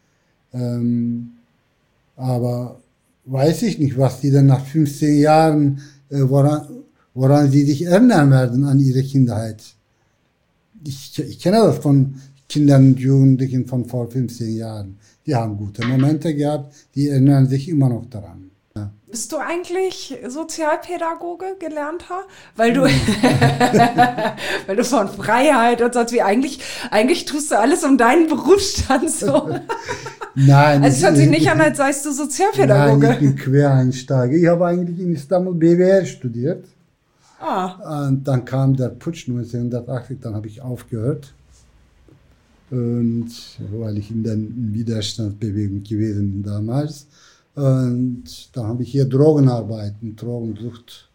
Aber weiß ich nicht, was die dann nach 15 Jahren, woran sie sich erinnern werden an ihre Kindheit. Ich kenne das von Kindern und Jugendlichen von vor 15 Jahren. Die haben gute Momente gehabt, die erinnern sich immer noch daran. Ja. Bist du eigentlich Sozialpädagoge gelernter? Weil du, weil du von Freiheit und sonst wie eigentlich tust du alles um deinen Berufsstand so. Nein. Also es hört sich nicht an, als seist du Sozialpädagoge. Nein, ich bin Quereinsteiger. Ich habe eigentlich in Istanbul BWL studiert. Und dann kam der Putsch 1980, dann habe ich aufgehört. Und weil ich in der Widerstandsbewegung gewesen bin damals. Und dann habe ich hier Drogenarbeit und Drogensucht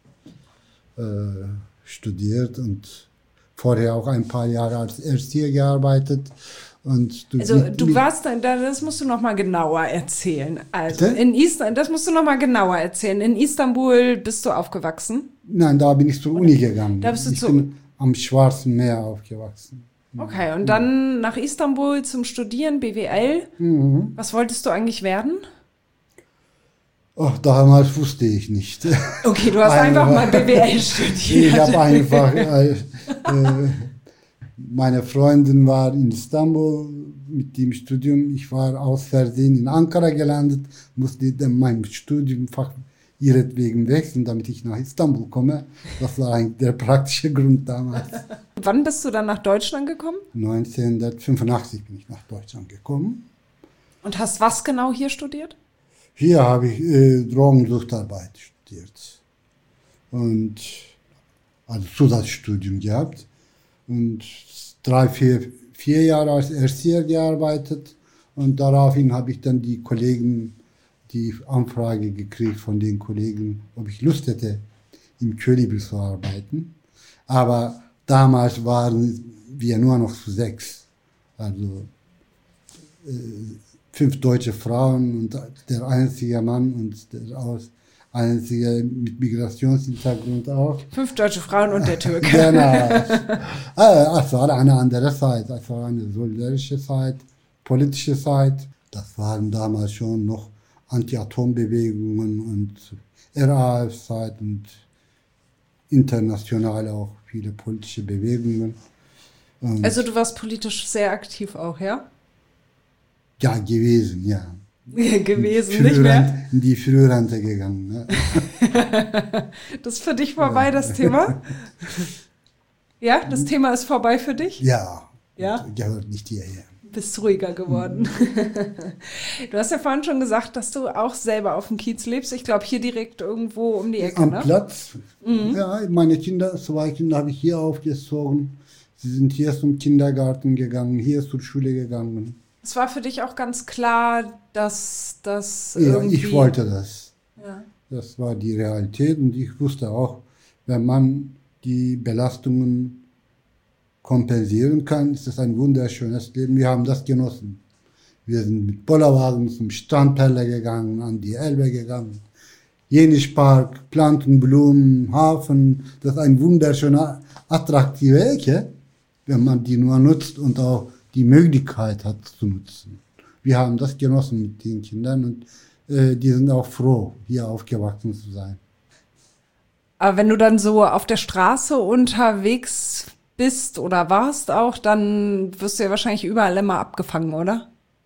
studiert und vorher auch ein paar Jahre als Erzieher gearbeitet. Und du warst dann, das musst du noch mal genauer erzählen. Also das musst du noch mal genauer erzählen. In Istanbul bist du aufgewachsen? Nein, da bin ich zur Uni gegangen. Da bist du ich bin am Schwarzen Meer aufgewachsen. Okay, und dann nach Istanbul zum Studieren, BWL. Mhm. Was wolltest du eigentlich werden? Ach, damals wusste ich nicht. Okay, du hast einfach mal BWL studiert. Ich habe einfach, meine Freundin war in Istanbul mit dem Studium. Ich war aus Versehen in Ankara gelandet, musste dann mein Studiumfach ihretwegen wechseln, damit ich nach Istanbul komme. Das war eigentlich der praktische Grund damals. Wann bist du dann nach Deutschland gekommen? 1985 bin ich nach Deutschland gekommen. Und hast was genau hier studiert? Hier habe ich Drogensuchtarbeit studiert. Und also Zusatzstudium gehabt. Und 4 Jahre als Erzieher gearbeitet. Und daraufhin habe ich dann die Anfrage gekriegt von den Kollegen, ob ich Lust hätte, im Kölibi zu arbeiten. Aber damals waren wir nur noch zu 6. Also 5 deutsche Frauen und der einzige Mann und der einzige mit Migrationshintergrund auch. 5 deutsche Frauen und der Türke. Genau. Es war eine andere Zeit. Es war eine solidarische Zeit, politische Zeit. Das waren damals schon noch Anti-Atom-Bewegungen und RAF-Zeit und international auch viele politische Bewegungen. Und also du warst politisch sehr aktiv auch, ja? Ja, gewesen, ja. Gewesen, nicht mehr? In die Frührente gegangen. Ne? Das ist für dich vorbei, das Thema? Ja, das Thema ist vorbei für dich? Ja, ja? Gehört nicht hierher. Bist ruhiger geworden. Du hast ja vorhin schon gesagt, dass du auch selber auf dem Kiez lebst. Ich glaube, hier direkt irgendwo um die Ecke, Am ne? Platz. Ja, meine Kinder, 2 Kinder habe ich hier aufgezogen. Sie sind hier zum Kindergarten gegangen, hier zur Schule gegangen. Es war für dich auch ganz klar, dass das Ja, irgendwie... ich wollte das. Ja. Das war die Realität und ich wusste auch, wenn man die Belastungen kompensieren kann, ist es ein wunderschönes Leben. Wir haben das genossen. Wir sind mit Bollerwagen zum Strandperle gegangen, an die Elbe gegangen. Jenischpark, Planten, Blumen, Hafen. Das ist eine wunderschöne, attraktive Ecke, wenn man die nur nutzt und auch die Möglichkeit hat zu nutzen. Wir haben das genossen mit den Kindern und die sind auch froh, hier aufgewachsen zu sein. Aber wenn du dann so auf der Straße unterwegs bist oder warst auch, dann wirst du ja wahrscheinlich überall immer abgefangen, oder?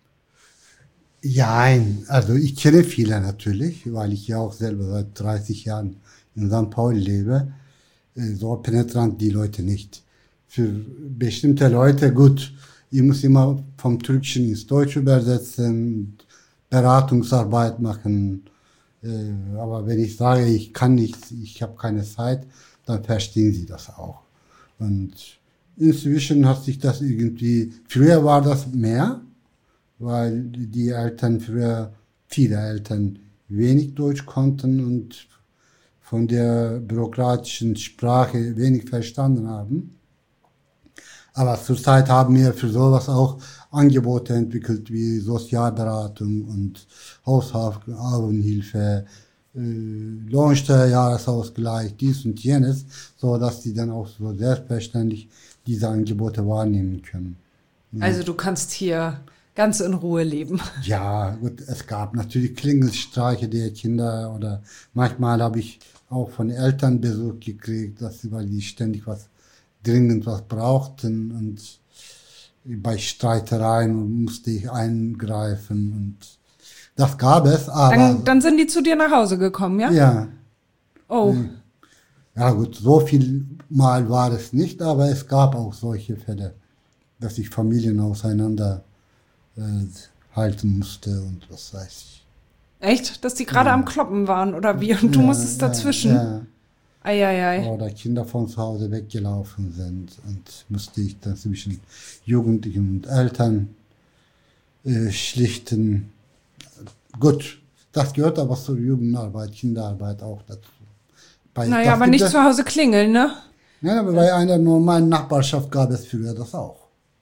Ja, also ich kenne viele natürlich, weil ich ja auch selber seit 30 Jahren in St. Pauli lebe. So penetrant die Leute nicht. Für bestimmte Leute, gut, ich muss immer vom Türkischen ins Deutsche übersetzen, Beratungsarbeit machen. Aber wenn ich sage, ich kann nichts, ich habe keine Zeit, dann verstehen sie das auch. Und inzwischen hat sich das irgendwie, früher war das mehr, weil die Eltern früher, viele Eltern wenig Deutsch konnten und von der bürokratischen Sprache wenig verstanden haben. Aber zurzeit haben wir für sowas auch Angebote entwickelt wie Sozialberatung und Haushaltshilfe, Lohnsteuerjahresausgleich, dies und jenes, so dass die dann auch so selbstverständlich diese Angebote wahrnehmen können. Also du kannst hier ganz in Ruhe leben. Ja, gut, es gab natürlich Klingelstreiche der Kinder oder manchmal habe ich auch von Eltern Besuch gekriegt, weil die ständig dringend was brauchten und bei Streitereien musste ich eingreifen und das gab es, aber... Dann sind die zu dir nach Hause gekommen, ja? Ja. Oh. Ja gut, so viel Mal war es nicht, aber es gab auch solche Fälle, dass ich Familien auseinander halten musste und was weiß ich. Echt? Dass die gerade am Kloppen waren oder wie? Und du musstest dazwischen? Ja. Eieiei. Oder Kinder von zu Hause weggelaufen sind und musste ich dann zwischen Jugendlichen und Eltern schlichten. Gut, das gehört aber zur Jugendarbeit, Kinderarbeit auch dazu. Naja, aber nicht zu Hause klingeln, ne? Ja, aber bei einer normalen Nachbarschaft gab es früher das auch.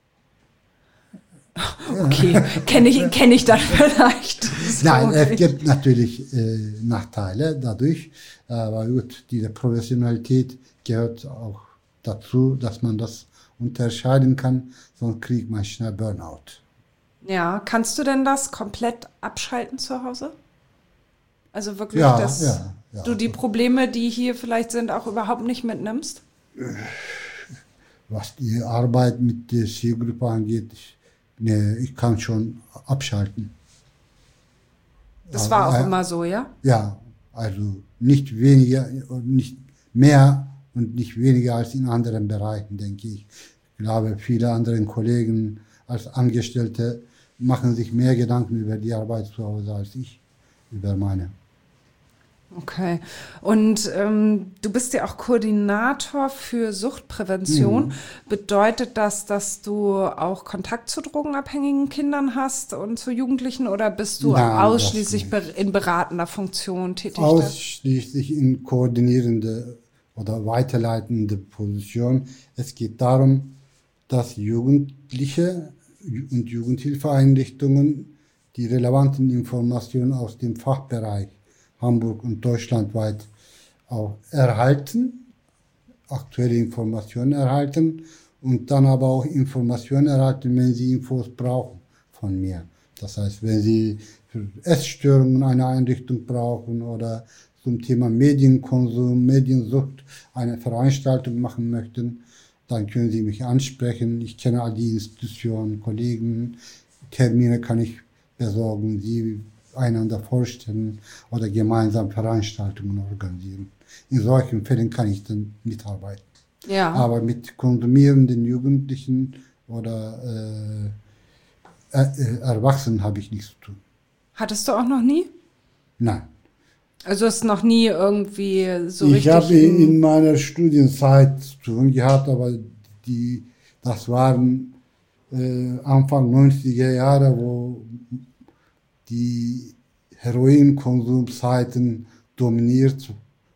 Okay, kenn ich dann vielleicht. So. Nein, es gibt natürlich Nachteile dadurch, aber gut, diese Professionalität gehört auch dazu, dass man das unterscheiden kann, sonst kriegt man schnell Burnout. Ja, kannst du denn das komplett abschalten zu Hause? Also wirklich, Ja, dass ja. du die Probleme, die hier vielleicht sind, auch überhaupt nicht mitnimmst? Was die Arbeit mit der Zielgruppe angeht, ich kann schon abschalten. Das war auch immer so, ja? Ja, also nicht weniger und nicht mehr und nicht weniger als in anderen Bereichen, denke ich. Ich glaube, viele andere Kollegen als Angestellte machen sich mehr Gedanken über die Arbeit zu Hause als ich über meine. Okay. Und du bist ja auch Koordinator für Suchtprävention. Bedeutet das, dass du auch Kontakt zu drogenabhängigen Kindern hast und zu Jugendlichen oder bist du ausschließlich in beratender Funktion tätig? Ausschließlich in koordinierende oder weiterleitende Position. Es geht darum, dass Jugendliche und Jugendhilfeeinrichtungen die relevanten Informationen aus dem Fachbereich Hamburg und deutschlandweit auch erhalten, aktuelle Informationen erhalten und dann aber auch Informationen erhalten, wenn sie Infos brauchen von mir. Das heißt, wenn sie für Essstörungen eine Einrichtung brauchen oder zum Thema Medienkonsum, Mediensucht eine Veranstaltung machen möchten, dann können sie mich ansprechen. Ich kenne all die Institutionen, Kollegen, Termine kann ich besorgen, sie einander vorstellen oder gemeinsam Veranstaltungen organisieren. In solchen Fällen kann ich dann mitarbeiten. Ja. Aber mit konsumierenden Jugendlichen oder Erwachsenen habe ich nichts zu tun. Hattest du auch noch nie? Nein. Also hast du noch nie irgendwie so Ich richtig... habe in meiner Studienzeit zu tun gehabt, aber das waren Anfang 90er Jahre, wo die Heroinkonsumzeiten dominierend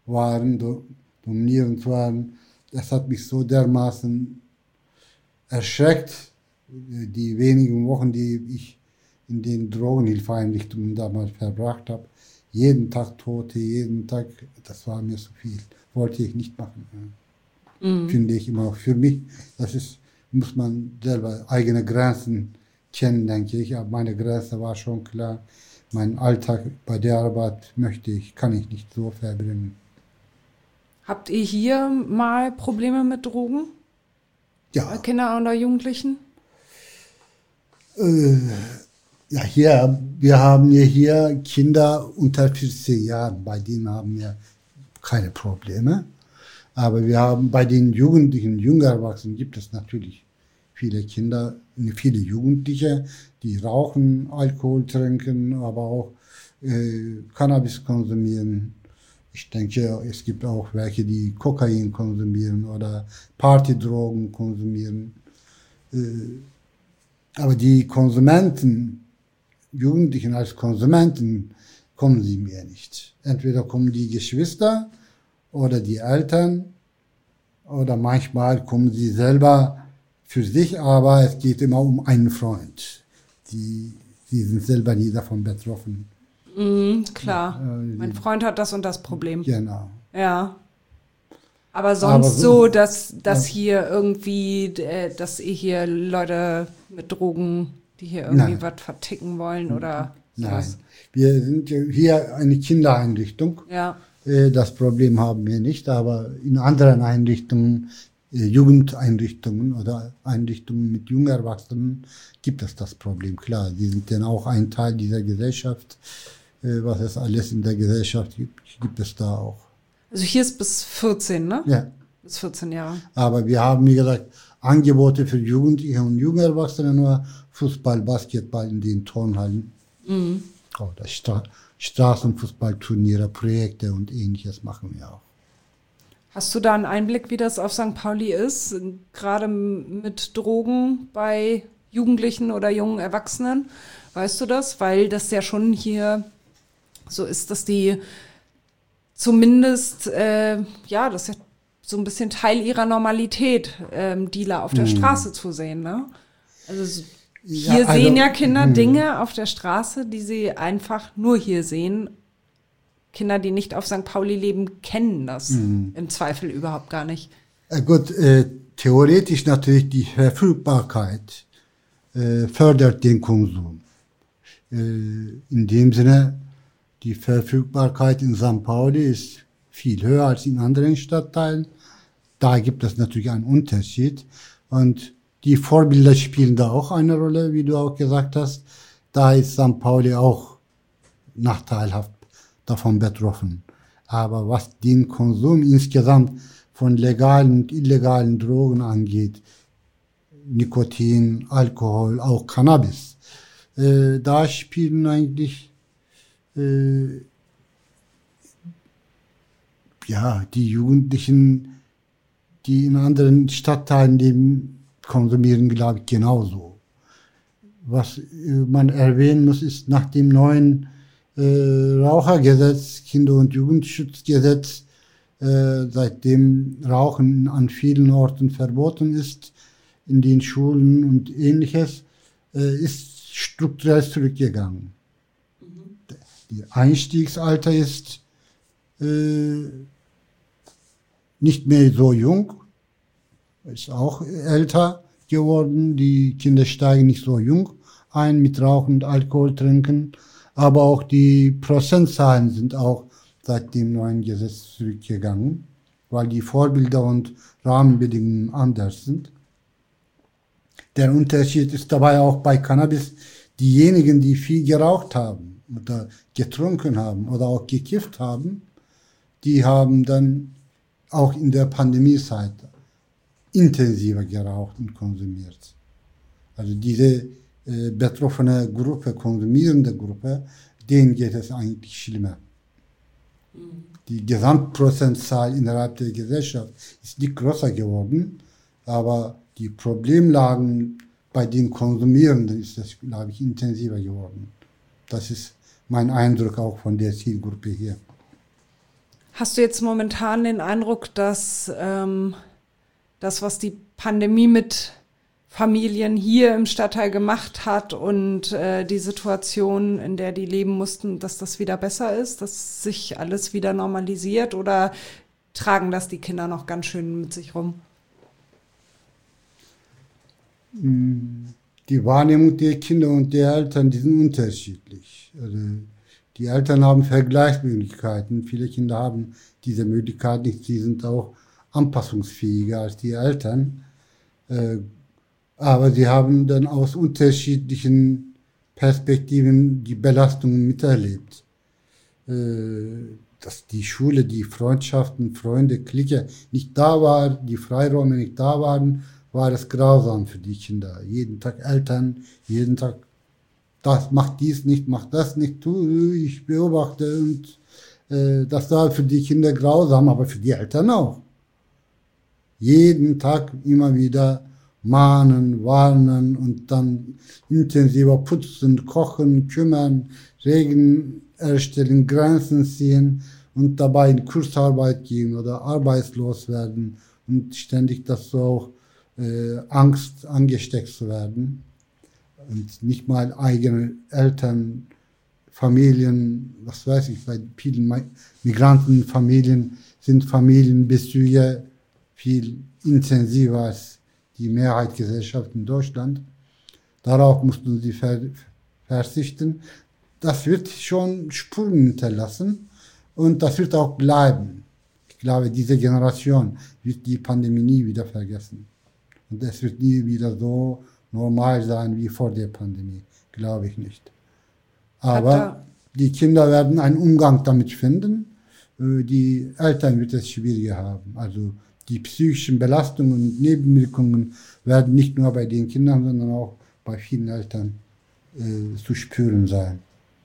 waren. Das hat mich so dermaßen erschreckt, die wenigen Wochen, die ich in den Drogenhilfeeinrichtungen damals verbracht habe. Jeden Tag Tote, jeden Tag, das war mir zu viel. Wollte ich nicht machen. Finde ich immer auch für mich. Muss man selber eigene Grenzen kennen, denke ich. Aber meine Grenze war schon klar. Mein Alltag bei der Arbeit kann ich nicht so verbringen. Habt ihr hier mal Probleme mit Drogen? Ja. Kinder oder Jugendlichen? Ja, wir haben hier Kinder unter 14 Jahren, bei denen haben wir keine Probleme. Aber wir haben bei den Jugendlichen, jünger Erwachsenen gibt es natürlich viele Kinder, viele Jugendliche, die rauchen, Alkohol trinken, aber auch Cannabis konsumieren. Ich denke, es gibt auch welche, die Kokain konsumieren oder Partydrogen konsumieren. Aber die Konsumenten, Jugendlichen als Konsumenten, kommen sie mir nicht. Entweder kommen die Geschwister oder die Eltern oder manchmal kommen sie selber für sich, aber es geht immer um einen Freund. Sie sind selber nie davon betroffen. Klar. Mein Freund hat das und das Problem. Genau. Ja. Aber sonst so, dass hier irgendwie, dass ihr hier Leute mit Drogen, die hier irgendwie was verticken wollen oder sowas. Nein. Wir sind hier eine Kindereinrichtung. Ja. Das Problem haben wir nicht, aber in anderen Einrichtungen, Jugendeinrichtungen oder Einrichtungen mit jungen Erwachsenen gibt es das Problem. Klar, die sind dann auch ein Teil dieser Gesellschaft. Was es alles in der Gesellschaft gibt es da auch. Also hier ist bis 14, ne? Ja. Bis 14 Jahre. Aber wir haben, wie gesagt, Angebote für Jugendliche und junge Erwachsene, nur Fußball, Basketball in den Turnhallen. Oder Straßenfußballturniere, Projekte und Ähnliches machen wir auch. Hast du da einen Einblick, wie das auf St. Pauli ist, gerade mit Drogen bei Jugendlichen oder jungen Erwachsenen? Weißt du das? Weil das ja schon hier so ist, dass die zumindest, das ist ja so ein bisschen Teil ihrer Normalität, Dealer auf der Straße zu sehen, ne? Also hier sehen ja Kinder Dinge auf der Straße, die sie einfach nur hier sehen. Kinder, die nicht auf St. Pauli leben, kennen das im Zweifel überhaupt gar nicht. Gut, theoretisch natürlich die Verfügbarkeit fördert den Konsum. In dem Sinne, die Verfügbarkeit in St. Pauli ist viel höher als in anderen Stadtteilen. Da gibt es natürlich einen Unterschied. Und die Vorbilder spielen da auch eine Rolle, wie du auch gesagt hast. Da ist St. Pauli auch nachteilhaft davon betroffen. Aber was den Konsum insgesamt von legalen und illegalen Drogen angeht, Nikotin, Alkohol, auch Cannabis, da spielen eigentlich die Jugendlichen, die in anderen Stadtteilen leben, konsumieren, glaube ich, genauso. Was man erwähnen muss, ist nach dem neuen Rauchergesetz, Kinder- und Jugendschutzgesetz, seitdem Rauchen an vielen Orten verboten ist, in den Schulen und Ähnliches, ist strukturell zurückgegangen. Die Einstiegsalter ist nicht mehr so jung, ist auch älter geworden. Die Kinder steigen nicht so jung ein mit Rauchen und Alkohol trinken, aber auch die Prozentzahlen sind auch seit dem neuen Gesetz zurückgegangen, weil die Vorbilder und Rahmenbedingungen anders sind. Der Unterschied ist dabei auch bei Cannabis, diejenigen, die viel geraucht haben oder getrunken haben oder auch gekifft haben, die haben dann auch in der Pandemiezeit intensiver geraucht und konsumiert. Also diese betroffene Gruppe, konsumierende Gruppe, denen geht es eigentlich schlimmer. Die Gesamtprozentzahl innerhalb der Gesellschaft ist nicht größer geworden, aber die Problemlagen bei den Konsumierenden ist das, glaube ich, intensiver geworden. Das ist mein Eindruck auch von der Zielgruppe hier. Hast du jetzt momentan den Eindruck, dass das, was die Pandemie mit Familien hier im Stadtteil gemacht hat und die Situation, in der die leben mussten, dass das wieder besser ist, dass sich alles wieder normalisiert, oder tragen das die Kinder noch ganz schön mit sich rum? Die Wahrnehmung der Kinder und der Eltern, die sind unterschiedlich. Also die Eltern haben Vergleichsmöglichkeiten. Viele Kinder haben diese Möglichkeit nicht. Sie sind auch anpassungsfähiger als die Eltern. Aber sie haben dann aus unterschiedlichen Perspektiven die Belastungen miterlebt. Dass die Schule, die Freundschaften, Freunde, Clique nicht da war, die Freiräume nicht da waren, war es grausam für die Kinder. Jeden Tag Eltern, jeden Tag, das macht dies nicht, macht das nicht, ich beobachte, und das war für die Kinder grausam, aber für die Eltern auch. Jeden Tag immer wieder mahnen, warnen und dann intensiver putzen, kochen, kümmern, Regeln erstellen, Grenzen ziehen und dabei in Kurzarbeit gehen oder arbeitslos werden und ständig das so auch Angst, angesteckt zu werden. Und nicht mal eigene Eltern, Familien, was weiß ich, bei vielen Migrantenfamilien sind Familienbezüge viel intensiver als die Mehrheitsgesellschaft in Deutschland. Darauf mussten sie verzichten. Das wird schon Spuren hinterlassen und das wird auch bleiben. Ich glaube, diese Generation wird die Pandemie nie wieder vergessen. Und es wird nie wieder so normal sein wie vor der Pandemie. Glaube ich nicht. Aber die Kinder werden einen Umgang damit finden. Die Eltern wird es schwieriger haben. Also die psychischen Belastungen und Nebenwirkungen werden nicht nur bei den Kindern, sondern auch bei vielen Eltern zu spüren sein.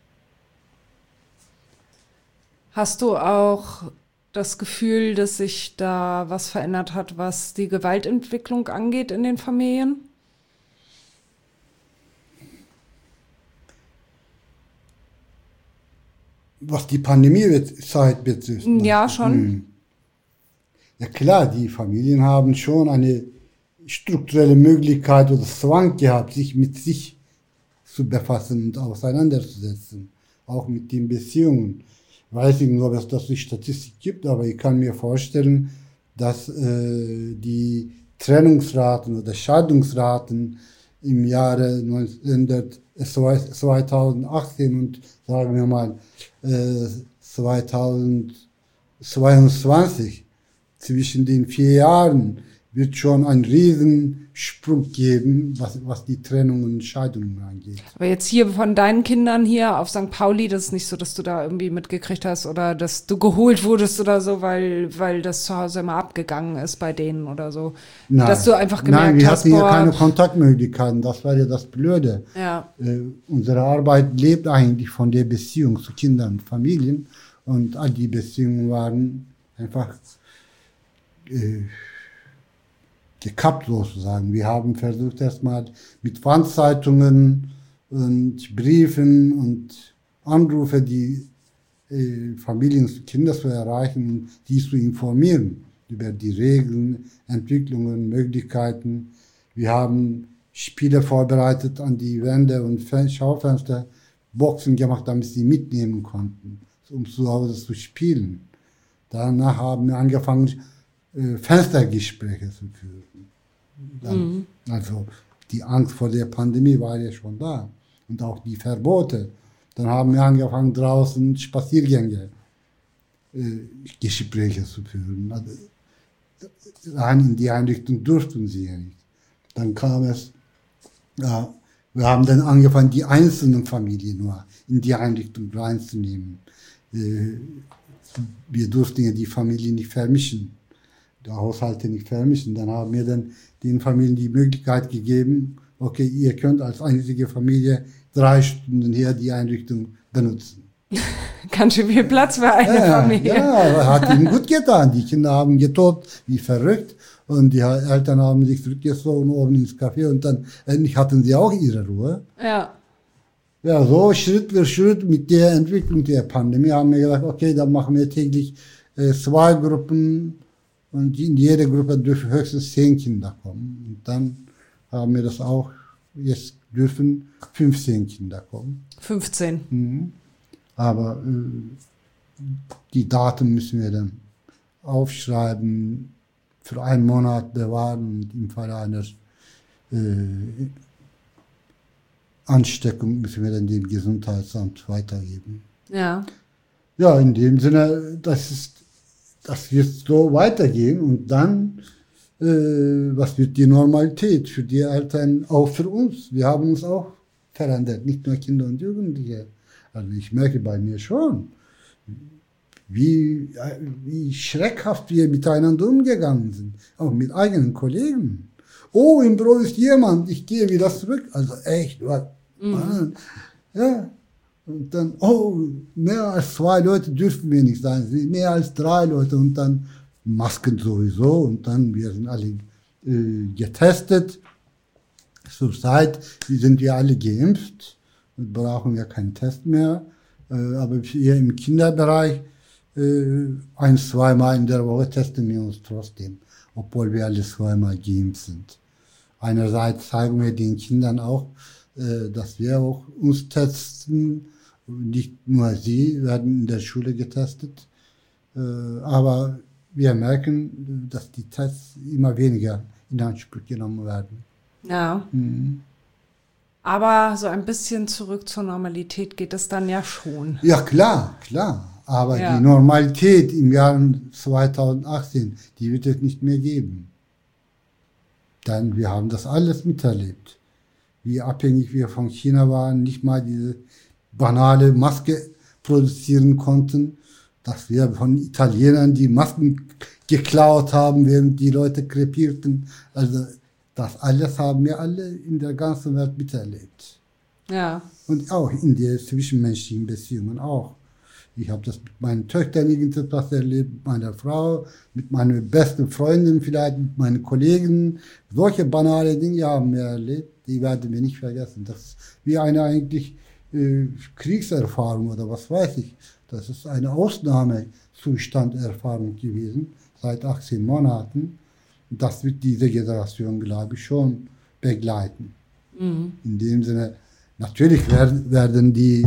Hast du auch das Gefühl, dass sich da was verändert hat, was die Gewaltentwicklung angeht in den Familien? Was die Pandemiezeit betrifft. Ja, schon. Ja klar, die Familien haben schon eine strukturelle Möglichkeit oder Zwang gehabt, sich mit sich zu befassen und auseinanderzusetzen. Auch mit den Beziehungen. Ich weiß nicht, ob es das die Statistik gibt, aber ich kann mir vorstellen, dass die Trennungsraten oder Scheidungsraten im Jahre 2018 und sagen wir mal 2022 zwischen den 4 Jahren wird schon ein Riesensprung geben, was die Trennung und Scheidungen angeht. Aber jetzt hier von deinen Kindern hier auf St. Pauli, das ist nicht so, dass du da irgendwie mitgekriegt hast oder dass du geholt wurdest oder so, weil das zu Hause immer abgegangen ist bei denen oder so. Nein, dass du einfach gemerkt wir hast, hatten hier keine Kontaktmöglichkeiten, das war ja das Blöde. Ja. Unsere Arbeit lebt eigentlich von der Beziehung zu Kindern und Familien und all die Beziehungen waren einfach gekappt sozusagen. Wir haben versucht erstmal mit Wandzeitungen und Briefen und Anrufe die Familien und Kinder zu erreichen und die zu informieren über die Regeln, Entwicklungen, Möglichkeiten. Wir haben Spiele vorbereitet an die Wände und Schaufenster, Boxen gemacht, damit sie mitnehmen konnten, um zu Hause zu spielen. Danach haben wir angefangen, Fenstergespräche zu führen. Dann, also die Angst vor der Pandemie war ja schon da. Und auch die Verbote. Dann haben wir angefangen, draußen Spaziergänge, Gespräche zu führen. Also, rein in die Einrichtung durften sie ja nicht. Dann kam es, wir haben dann angefangen, die einzelnen Familien nur in die Einrichtung reinzunehmen. Wir durften ja die Familien nicht vermischen. Die Haushalte nicht vermischen. Dann haben wir dann den Familien die Möglichkeit gegeben, okay, ihr könnt als einzige Familie 3 Stunden hier die Einrichtung benutzen. Ganz schön viel Platz für eine Familie. Ja, hat ihnen gut getan. Die Kinder haben getobt wie verrückt und die Eltern haben sich zurückgezogen oben ins Café und dann endlich hatten sie auch ihre Ruhe. Ja. Ja, so Schritt für Schritt mit der Entwicklung der Pandemie haben wir gesagt, okay, dann machen wir täglich 2 Gruppen und in jede Gruppe dürfen höchstens 10 Kinder kommen. Und dann haben wir das auch, jetzt dürfen 15 Kinder kommen. 15. Mhm. Aber die Daten müssen wir dann aufschreiben, für 1 Monat bewahren und im Falle einer Ansteckung müssen wir dann dem Gesundheitsamt weitergeben. Ja. Ja, in dem Sinne, das wird so weitergehen und dann, was wird die Normalität für die Eltern, auch für uns? Wir haben uns auch verändert, nicht nur Kinder und Jugendliche. Also ich merke bei mir schon, wie schreckhaft wir miteinander umgegangen sind, auch mit eigenen Kollegen. Oh, im Büro ist jemand, ich gehe wieder zurück. Also echt, was? Ja. Und dann, oh, mehr als 2 Leute dürfen wir nicht sein, mehr als 3 Leute und dann Masken sowieso und dann, wir sind alle getestet. Zurzeit sind wir alle geimpft, brauchen wir keinen Test mehr, aber hier im Kinderbereich 1-2 Mal in der Woche testen wir uns trotzdem, obwohl wir alle 2 Mal geimpft sind. Einerseits zeigen wir den Kindern auch, dass wir auch uns testen. Nicht nur sie werden in der Schule getestet, aber wir merken, dass die Tests immer weniger in Anspruch genommen werden. Ja. Mhm. Aber so ein bisschen zurück zur Normalität geht es dann ja schon. Ja, klar. Aber die Normalität im Jahr 2018, die wird es nicht mehr geben. Denn wir haben das alles miterlebt. Wie abhängig wir von China waren, nicht mal diese banale Maske produzieren konnten, dass wir von Italienern die Masken geklaut haben, während die Leute krepierten. Also das alles haben wir alle in der ganzen Welt miterlebt. Ja. Und auch in den zwischenmenschlichen Beziehungen auch. Ich habe das mit meinen Töchtern irgendetwas erlebt, mit meiner Frau, mit meinen besten Freunden vielleicht, mit meinen Kollegen. Solche banale Dinge haben wir erlebt, die werden wir nicht vergessen. Das ist wie eine eigentlich Kriegserfahrung oder was weiß ich. Das ist eine Ausnahmezustanderfahrung gewesen, seit 18 Monaten. Das wird diese Generation, glaube ich, schon begleiten. Mhm. In dem Sinne, natürlich werden die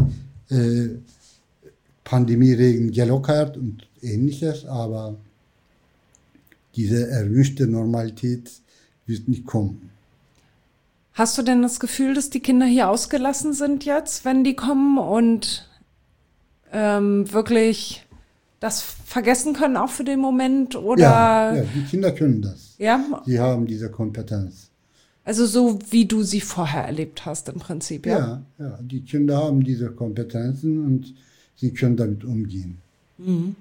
Pandemieregeln gelockert und Ähnliches, aber diese erwünschte Normalität wird nicht kommen. Hast du denn das Gefühl, dass die Kinder hier ausgelassen sind jetzt, wenn die kommen und wirklich das vergessen können, auch für den Moment? Oder? Ja, die Kinder können das. Ja? Sie haben diese Kompetenz. Also so, wie du sie vorher erlebt hast im Prinzip, ja? Ja, die Kinder haben diese Kompetenzen und sie können damit umgehen. Mhm.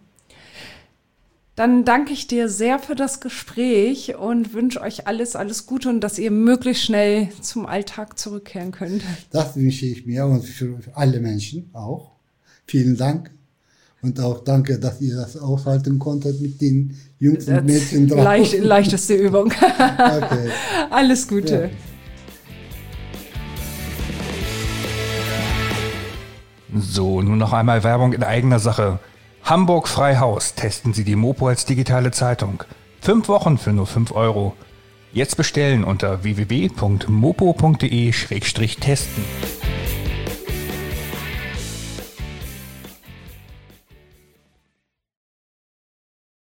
Dann danke ich dir sehr für das Gespräch und wünsche euch alles Gute und dass ihr möglichst schnell zum Alltag zurückkehren könnt. Das wünsche ich mir und für alle Menschen auch. Vielen Dank. Und auch danke, dass ihr das aushalten konntet mit den Jungs und Mädchen drauf. Leichteste Übung. Okay. Alles Gute. Ja. So, nun noch einmal Werbung in eigener Sache. Hamburg Freihaus, testen Sie die Mopo als digitale Zeitung. 5 Wochen für nur 5 €. Jetzt bestellen unter www.mopo.de/testen.